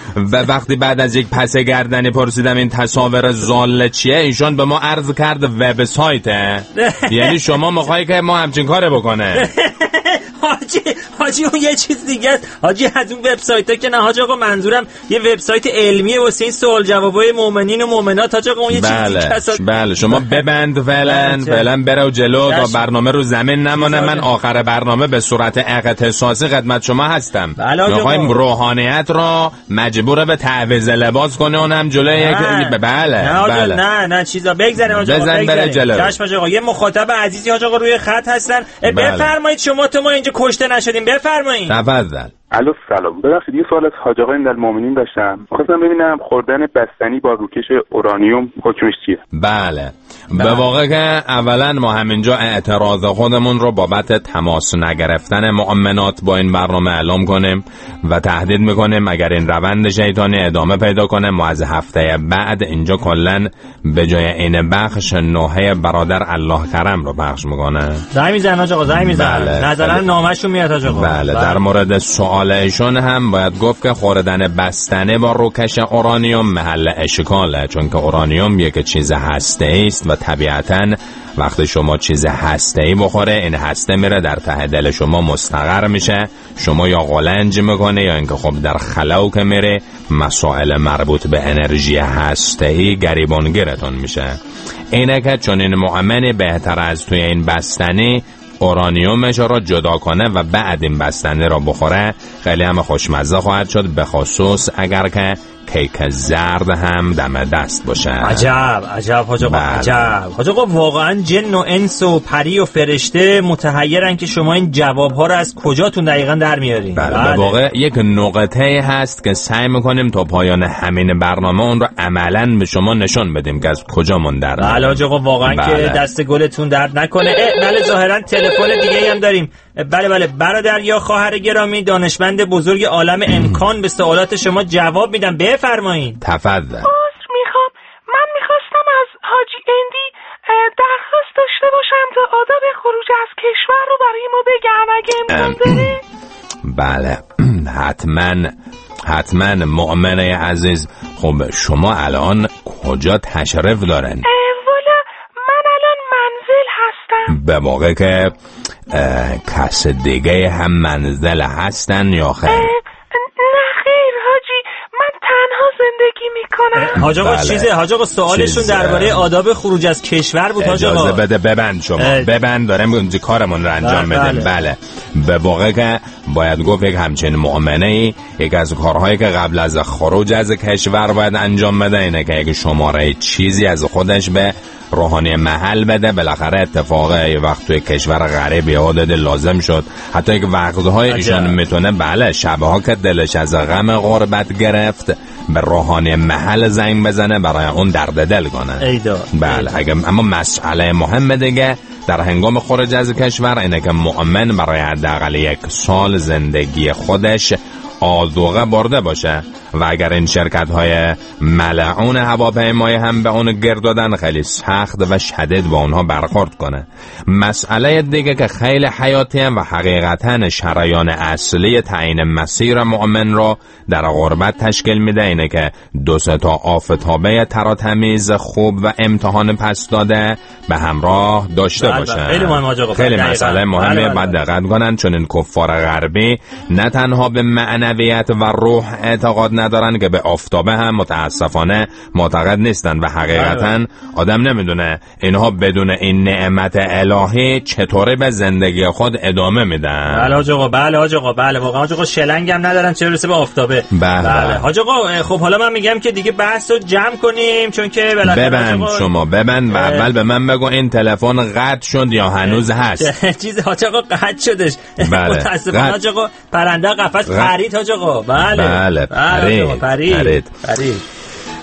و وقتی بعد از یک پس گردنی پرسیدم این تصاویر زال چیه، ایشون به ما عرض کرد وبسایته. یعنی شما میخوایی که ما همچین کاره بکنه؟
حاجی حاجی اون یه چیز دیگه است حاجی، از اون وبسایت‌ها که نه حاج آقا، منظورم یه وبسایت علمیه واسه این سوال جوابای مؤمنین و مؤمنات حاج آقا. اون یه
بله.
چیز دیگه است.
بله شما ببند فعلا فعلا برو جلو تا برنامه رو زمین نمونه. من آخر برنامه به صورت اختصاصی خدمت شما هستم. میخوایم روحانیت رو مجبور به تعویض لباس کنه، اونم جلوی یک بله
نه
بله
نه نه چیزا بگذره حاج آقا،
بزن بره جلو.
چشم حاج آقا. یه مخاطب عزیزی حاج آقا روی خط هستن، بفرمایید شما تو ما اینجا کشته نشدیم، بفرمایید.
تفضل.
الو سلام، ببخشید یه سوال از حاج آقای المؤمنین داشتم، خواستم ببینم خوردن بستنی با روکش اورانیوم حکمش چیه؟
بله به واقع که اولا ما همینجا اعتراض خودمون رو بابت تماس نگرفتن مؤمنات با این برنامه اعلام کنیم و تهدید میکنیم اگر این روند شیطانی ادامه پیدا کنه ما از هفته بعد اینجا کلن به جای این بخش نوحه برادر الله کرم رو پخش میکنه.
زنگ میزنن آقا، زنگ میزنن.
بله.
نظرا نامشون میاد آقا.
بله. بله در مورد سوال ایشون هم باید گفت که خوردن بستنی با روکش اورانیوم محل اشکاله، چون که اورانیوم یک چیز هسته‌ای است و طبیعتاً وقتی شما چیز هسته‌ای بخوره این هسته میره در ته دل شما مستقر میشه، شما یا غلنج میکنه یا اینکه خب در خلاو که میره مسائل مربوط به انرژی هسته‌ای گریبانگیرتون میشه. اینه که چون این مؤمنی بهتر از توی این بستنی اورانیومش رو جدا کنه و بعد این بستنی رو بخوره، خیلی هم خوشمزه خواهد شد، به خصوص اگر که کیک زرد هم دم دست باشه.
عجب عجب حاج آقا، عجب حاج آقا. واقعا جن و انس و پری و فرشته متحیرن که شما این جوابها رو از کجاتون دقیقاً در میارین.
بله. بله. به واقع یک نقطه هست که سعی میکنیم تا پایان همین برنامه اون رو عملاً به شما نشون بدیم که از کجامون در میاریم.
بله حاج آقا واقعا بله. که دست گلتون درد نکنه. بله ظاهرا تلفن دیگه هم داریم. بله بله برادر یا خواهر گرامی، دانشمند بزرگ عالم امکان به سوالات شما جواب میدم، بفرمایید.
تفضل.
میخوام من میخواستم از حاجی اندی درخواست داشته باشم تا آداب خروج از کشور رو برای ما بگن اگه امکان داره.
بله حتما حتما مؤمنه عزیز. خب شما الان کجا تشریف دارن؟
والا من الان منزل هستم.
به واقع که کس دیگه هم منزل هستن یا خیر؟
نه خیر حاجی، من تنها زندگی میکنم.
حاج آقا چیزه حاج آقا سوالشون درباره آداب خروج از کشور بود حاج آقا.
اجازه بده ببند شما اه... ببند دارم اونجا کارمون رو انجام بدیم. بله. بله به واقع که باید گفت یک همچین مؤمنه یک از کارهایی که قبل از خروج از کشور باید انجام بده اینه که یک شماره چیزی از خودش به روحانی محل بده. بالاخره اتفاقه یه وقت توی کشور غریب یاد لازم شد، حتی یک وقتهای ایشان میتونه بله شبها که دلش از غم غربت گرفت به روحانی محل زنگ بزنه برای اون درد دل کنه.
ایدا.
بله اگه اما مسئله مهم دیگه در هنگام خروج از کشور اینه که مؤمن برای حداقل یک سال زندگی خودش آذوقه برده باشه و اگر این شرکت های ملعون هواپیمایی هم به اون گرد دادن خیلی سخت و شدید با اونها برخورد کنه. مسئله دیگه که خیلی حیاتی و حقیقتا شریان اصلی تعیین مسیر مؤمن رو در غربت تشکیل میده اینه که دو سه تا آفتابه تراتمیز خوب و امتحان پس داده به همراه داشته باشه.
خیلی مهمه
خیلی مسئله مهمه، باید دقت کنن چون این کفار غربی نه تنها به معنویت و روح اعتقاد ندارن که به آفتابه هم متاسفانه معتقد نیستن و حقیقتا آدم نمیدونه اینها بدون این نعمت الهی چطوری به زندگی خود ادامه میدن.
بله حاج آقا، بله حاج آقا، بله واقعا حاج آقا شلنگ هم ندارن چه برسه به آفتابه.
بله, بله.
حاج آقا خب حالا من میگم که دیگه بحث رو جمع کنیم چون که بالاخره
ببند آقا... شما ببند و اول به من بگو این تلفن قطع شد یا هنوز هست؟
چیز حاج آقا قطع شدش.
بله.
متاسفانه حاج آقا پرنده قفس پرید حاج آقا. بله
بله
پرید پرید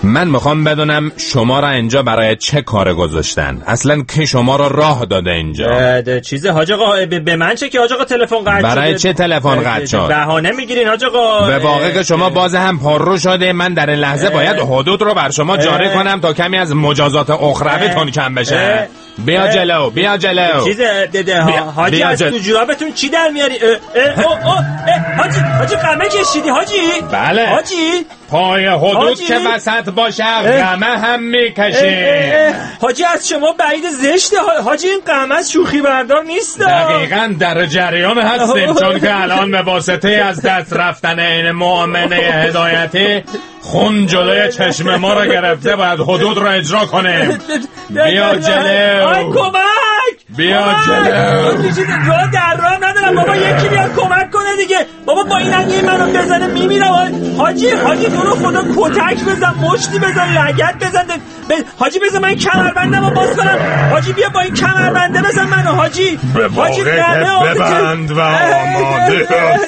من میخوام بدونم شما را اینجا برای چه کار گذاشتن؟ اصلا که شما را راه داده اینجا؟
چیز حاج آقا به من چه که حاج آقا تلفن قطع شده؟
برای چه تلفن قطع شد؟
بهانه میگیرین حاج آقا.
به واقع که شما باز هم پررو شده. من در این لحظه باید حدود رو بر شما جاری کنم تا کمی از مجازات اخروی تون کم بشه. بیا جلو بیا جلو.
چیز حاجی از تو جورابتون چی در میاری؟ حاجی حاجی قمه کشیدی حاجی؟
بله
حاجی
پای حدود که وسط باشه قمه هم میکشه.
حاجی از شما بعید زشته حاجی، این قمه شوخی بردار نیست.
دقیقاً در جریان هستیم چون که الان به واسطه از دست رفتن این مؤمنه هدایتی خون جلوی چشم ما را گرفته، باید حدود را اجرا کنیم. بیا جلو.
آی کمک
بیا جلو.
راه در راه ندارم بابا، یکی بیاد کمک کنه دیگه بابا. با این اگه منو بزنه میمیرم. حاجی حاجی تو رو خدا کتک بزن، مشتی بزن، لگد بزن. حاجی بزن من کمربندمو باز کنم. حاجی بیا با این کمربنده بزن منو حاجی.
به واقع ببند و آماده.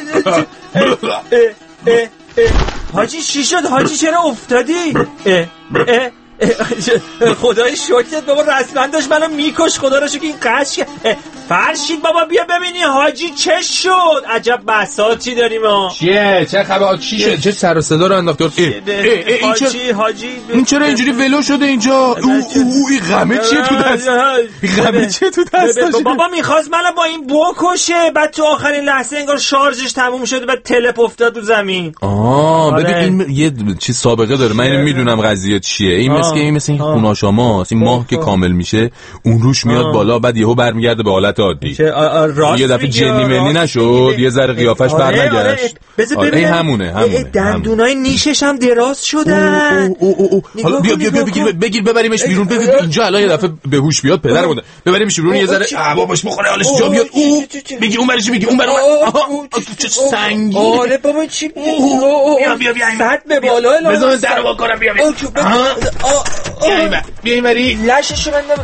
حاجی چی شد حاجی، چرا افتادی؟ اه اه خدای شکرت بابا، رسما داشت منو میکش. خدا رو شکر این قش فرشید بابا. بیا ببینی حاجی چه شد. عجب بساطی داریم ها.
چیه چه خبر؟ چی شد؟ چه سر و صدا رو انداخت؟
حاجی حاجی
این چرا اینجوری ولو شده اینجا؟ او او این غمه چیه تو دست؟ این غمه چیه تو دستش؟
بابا میخواست منو با این بکشه، بعد تو آخرین لحظه انگار شارژش تموم شده، بعد تلپ افتاد تو زمین.
آه ببین این یه چیز سابقه داره، من اینو میدونم قضیه چیه. این مثل این مثل این خوناشاماست، این ماه که کامل میشه اون روش میاد بالا، بعد یهو برمیگرده به حالت عادی. یه دفعه جنی منی نشد، یه ذره قیافش برنگشت. این همونه همونه.
دندونای نیشش هم دراز شدن.
حالا بیا بیا بگیر بگیر ببریمش بیرون. اینجا الان یه دفعه به هوش بیاد پدرمون، ببریمش بیرون یه ذره هوا باش بخوره حالش جا بیاد. بگی اون برش بگی اون برام چه سنگی.
آره بابا چی؟
بیا بیا بیا
صد به بالا الا.
بزن درو وا کنم. بیا بیا بیا بیا این بری
لششو بندم.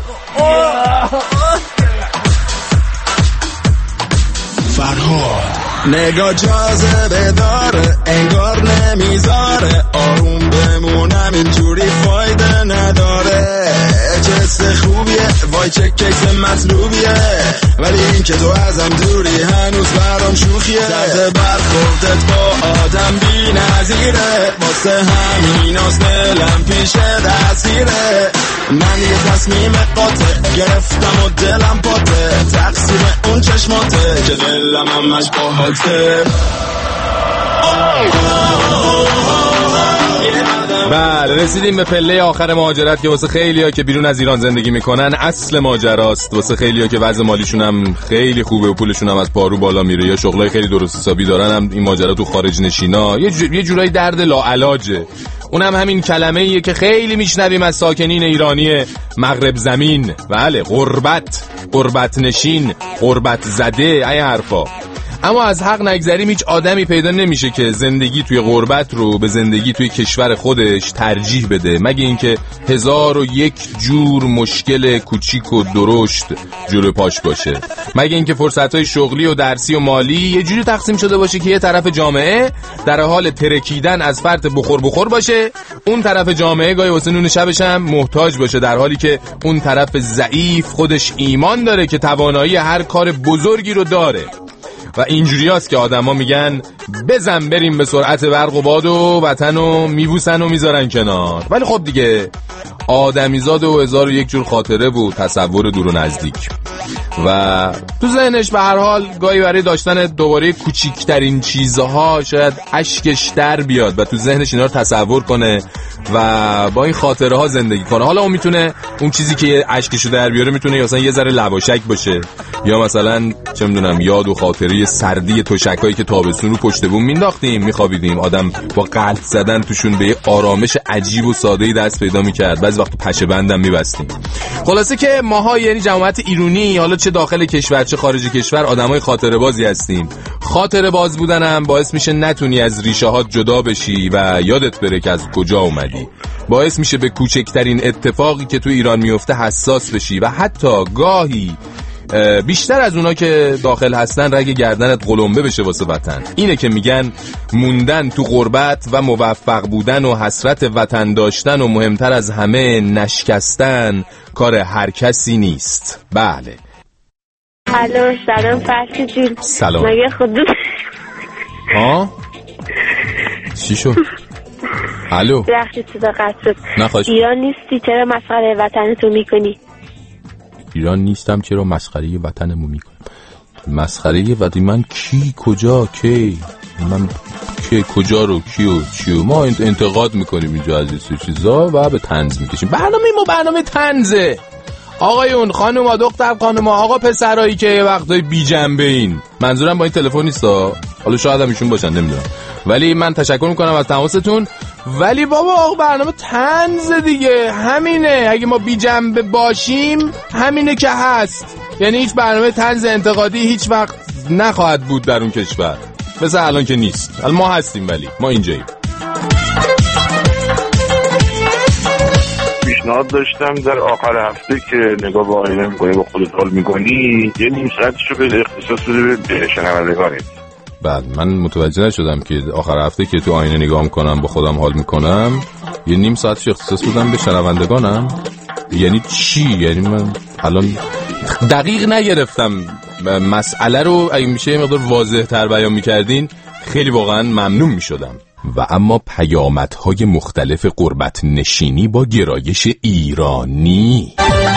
فرهاد نگاه جاذبه داره، انگار نمیذاره آروم بمونم، اینجوری فایده نداره. جس خوبیه وای چه کیس مطلوبیه، ولی این که تو ازم دوری هنوز برام شوخیه. درد برخوردت با آدم بی نظیره، واسه همین از دلم پیش دستیره. من یه تصمیم قاطع گرفتم و دلم پاته، تقصیر اون چشماته که دلم همش باهاته.
بله رسیدیم به پله آخر مهاجرت که واسه خیلی‌ها که بیرون از ایران زندگی میکنن اصل ماجراست. واسه خیلی‌ها که وضع مالیشون هم خیلی خوبه و پولشون هم از پارو بالا میره یا شغلای خیلی درست حسابی دارن، هم این ماجرا تو خارج نشینا یه, جو... یه جورایی درد لاعلاجه. اونم همین کلمه‌ایه که خیلی میشنویم از ساکنین ایرانی مغرب زمین. بله غربت، غربت نشین، غربت زده، ای حرفا. اما از حق نگذریم هیچ آدمی پیدا نمیشه که زندگی توی غربت رو به زندگی توی کشور خودش ترجیح بده، مگه اینکه هزار و یک جور مشکل کوچیک و درشت جلو پاش باشه، مگه اینکه فرصت‌های شغلی و درسی و مالی یه جوری تقسیم شده باشه که یه طرف جامعه در حال ترکیدن از فرط بخور بخور باشه، اون طرف جامعه گاهی واسه نون شبش هم محتاج باشه، در حالی که اون طرف ضعیف خودش ایمان داره که توانایی هر کار بزرگی رو داره. و اینجوری هست که آدم ها میگن بزن بریم به سرعت برق و باد و وطن رو میبوسن و میذارن کنار. ولی خب دیگه آدمیزاد و هزار و یک جور خاطره و تصور دور و نزدیک و تو ذهنش به هر حال گاهی برای داشتن دوباره کوچیکترین چیزها شاید اشکش در بیاد و تو ذهنش اینا رو تصور کنه و با این خاطره ها زندگی کنه. حالا اون میتونه اون چیزی که اشکشو در بیاره میتونه مثلا یه ذره لواشک باشه، یا مثلا چه میدونم یاد و خاطره سردی تشکایی که تابستون رو پشت بوم مینداختیم میخوابیدیم، آدم با قلب زدن توشون به آرامش عجیب و ساده‌ای دست پیدا میکرد، بعضی وقت پشه بندم میبستیم. خلاصه که ماها یعنی جماعت ایرانی، حالا چه داخل کشور چه خارج کشور، آدمای خاطره بازی هستیم. خاطره باز بودنم باعث میشه نتونی از ریشه هات جدا بشی و یادت بره که از کجا اومدی. باعث میشه به کوچکترین اتفاقی که تو ایران میفته حساس بشی و حتی گاهی بیشتر از اونا که داخل هستن رگ گردنت قلمبه بشه واسه وطن. اینه که میگن موندن تو غربت و موفق بودن و حسرت وطن داشتن و مهمتر از همه نشکستن کار هر کسی نیست. بله.
الو سلام فرشی جون.
سلام.
مگه خودت
ها چی شد؟ الو
درختی تو قطع شد.
نخواهش.
ایران نیستی چرا مسخره وطنتو میکنی؟
ایران نیستم چرا مسخره وطنمو میکنم؟ مسخره وطن من کی کجا کی من کی کجا رو کیو چیو ما انتقاد میکنیم اینجا از این چیزا و به طنز میکشیم. برنامه ما برنامه طنزه. آقایون خانوما دختر خانوما آقا پسرایی که یه وقتای بی جنبه این، منظورم با این تلفن نیستا، حالا شاید هم ایشون باشن نمیدونم، ولی من تشکر میکنم از تماستون. ولی بابا آقا برنامه طنز دیگه همینه، اگه ما بی جنبه باشیم همینه که هست. یعنی هیچ برنامه طنز انتقادی هیچ وقت نخواهد بود در اون کشور، مثل الان که نیست. الان ما هستیم ولی ما اینجاییم.
پیشنهاد داشتم در آخر هفته که نگاه به آینه میکنی با خودت حال میکنی یه نیم ساعتشو به اختصاص بده به شنوندگانت.
بعد من متوجه نشدم که آخر هفته که تو آینه نگاه میکنم با خودم حال میکنم یه نیم ساعتش اختصاص بدم به شنوندگانم. یعنی چی؟ یعنی من الان دقیق نگرفتم مسئله رو. اگه میشه یه مقدار واضح تر بیان میکردین خیلی واقعا ممنون میشدم. و اما پیامدهای مختلف غربت نشینی با گرایش ایرانی.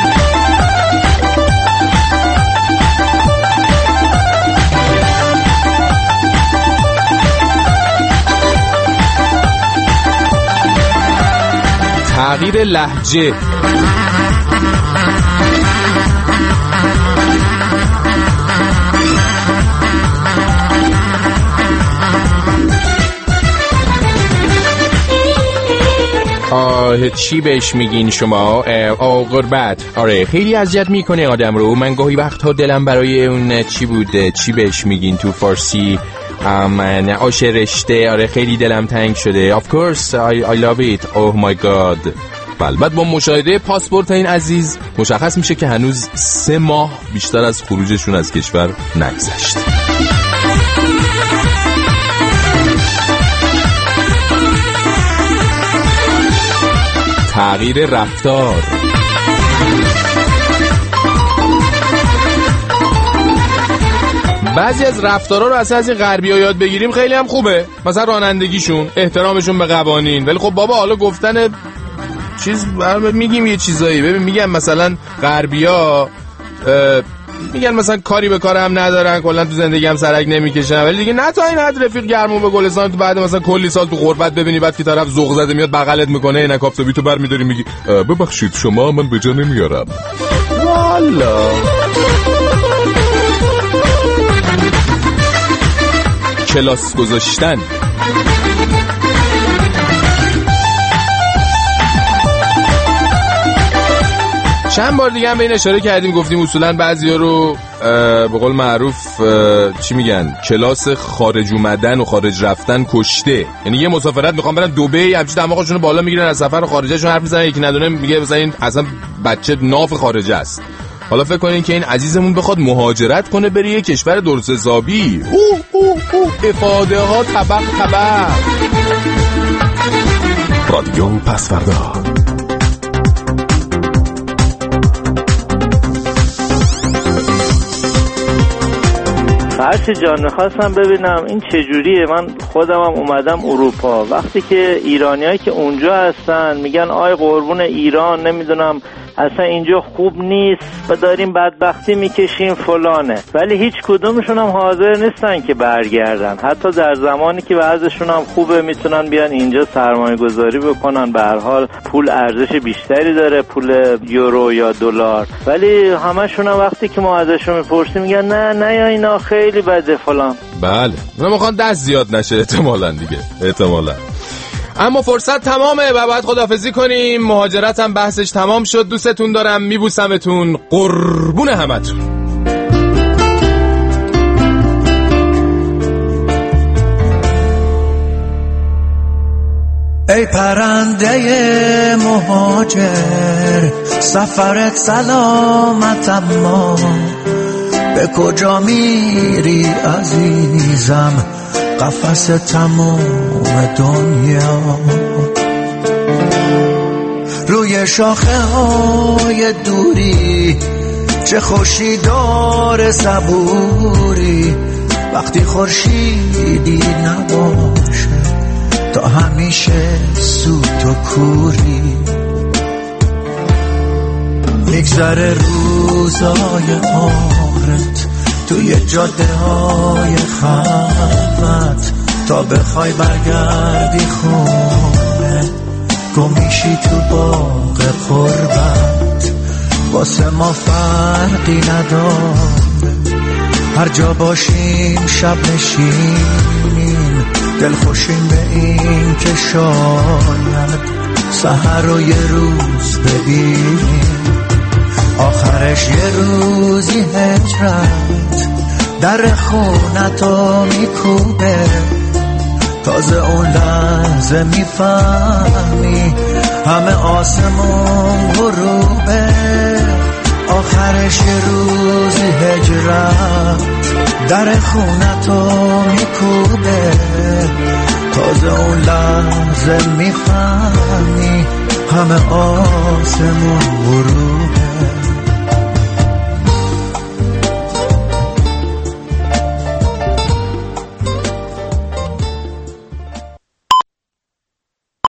تغییر لهجه، آه چی بهش میگین شما؟ آه غربت. آره خیلی اذیت میکنه آدم رو. من گاهی وقتها دلم برای اون چی بود چی بهش میگین تو فارسی من آش رشته. آره خیلی دلم تنگ شده. Of course I, I love it. Oh my god. بله. بعد با مشاهده پاسپورت این عزیز مشخص میشه که هنوز سه ماه بیشتر از خروجشون از کشور نگذشت. تغییر رفتار، بعضی از رفتارها رو اصلا از این غربی‌ها یاد بگیریم خیلی هم خوبه. مثلا رانندگیشون، احترامشون به قوانین. ولی خب بابا حالا گفتن چیز میگیم یه چیزایی. ببین میگم مثلا غربی‌ها میگن مثلا کاری به کار هم ندارن، کلا تو زندگی هم سرک نمیکشن، ولی دیگه نه تا این حد رفیق گرمون به گلستان تو بعد مثلا کلی سال تو غربت ببینی بعد که طرف ذوق زده میاد بغلت میکنه اینا کاپسابی تو برمی‌داری میگی ببخشید شما من به جا نمیارم. والا کلاس گذاشتن. چند بار دیگه هم به این اشاره کردیم، گفتیم اصولا بعضیا رو به قول معروف چی میگن کلاس خارج اومدن و خارج رفتن کشته. یعنی یه مسافرت میخوام برن دبی همچین دماغشون رو بالا میگیرن از سفر خارجشون حرف میزنن، یکی ندونه میگه مثلا این اصلا بچه ناف خارجه است. حالا فکر کنین که این عزیزمون بخواد مهاجرت کنه بره یه کشور درست حسابی. اوه اوه اوه افاده ها طبق طبق.
رادیو پسوردا.
فرشی جان میخواستم ببینم این چجوریه. من خودم هم اومدم اروپا، وقتی که ایرانیایی که اونجا هستن میگن آی قربون ایران نمیدونم اصلا اینجا خوب نیست و داریم بدبختی میکشیم فلانه، ولی هیچ کدومشون هم حاضر نیستن که برگردن. حتی در زمانی که وضعشون هم خوبه میتونن بیان اینجا سرمایه گذاری بکنن، به هر حال پول ارزش بیشتری داره، پول یورو یا دلار، ولی همشون هم وقتی که ما ازشون میپرسیم میگن نه نه یا اینا خیلی بده فلان.
بله اونا میخوان دست زیاد نشه احتمالاً دیگه احتمالاً. اما فرصت تمامه و باید خداحافظی کنیم. مهاجرت هم بحثش تمام شد. دوستتون دارم، میبوسمتون، قربون همتون.
ای پرنده مهاجر سفرت سلامت اما به کجا میری عزیزم قفس تمام دنیا روی شاخه های دوری چه خوشی داره صبوری وقتی خورشیدی نباشه تا همیشه سوت و کوری میگذره روزای آخرت توی جاده های خلوت تا بخوای برگردی خونه گمیشی تو باغ قربت واسه ما فرقی نداره هر جا باشیم شب نشینیم دل خوشیم به این که شاید سحر رو یه روز ببینیم آخرش یه روزی هجرت در خونتو میکوبه تازه اون لحظه میفهمی همه آسمون غروبه آخرش یه روزی هجرت در خونتو میکوبه تازه اون لحظه میفهمی همه آسمون غروبه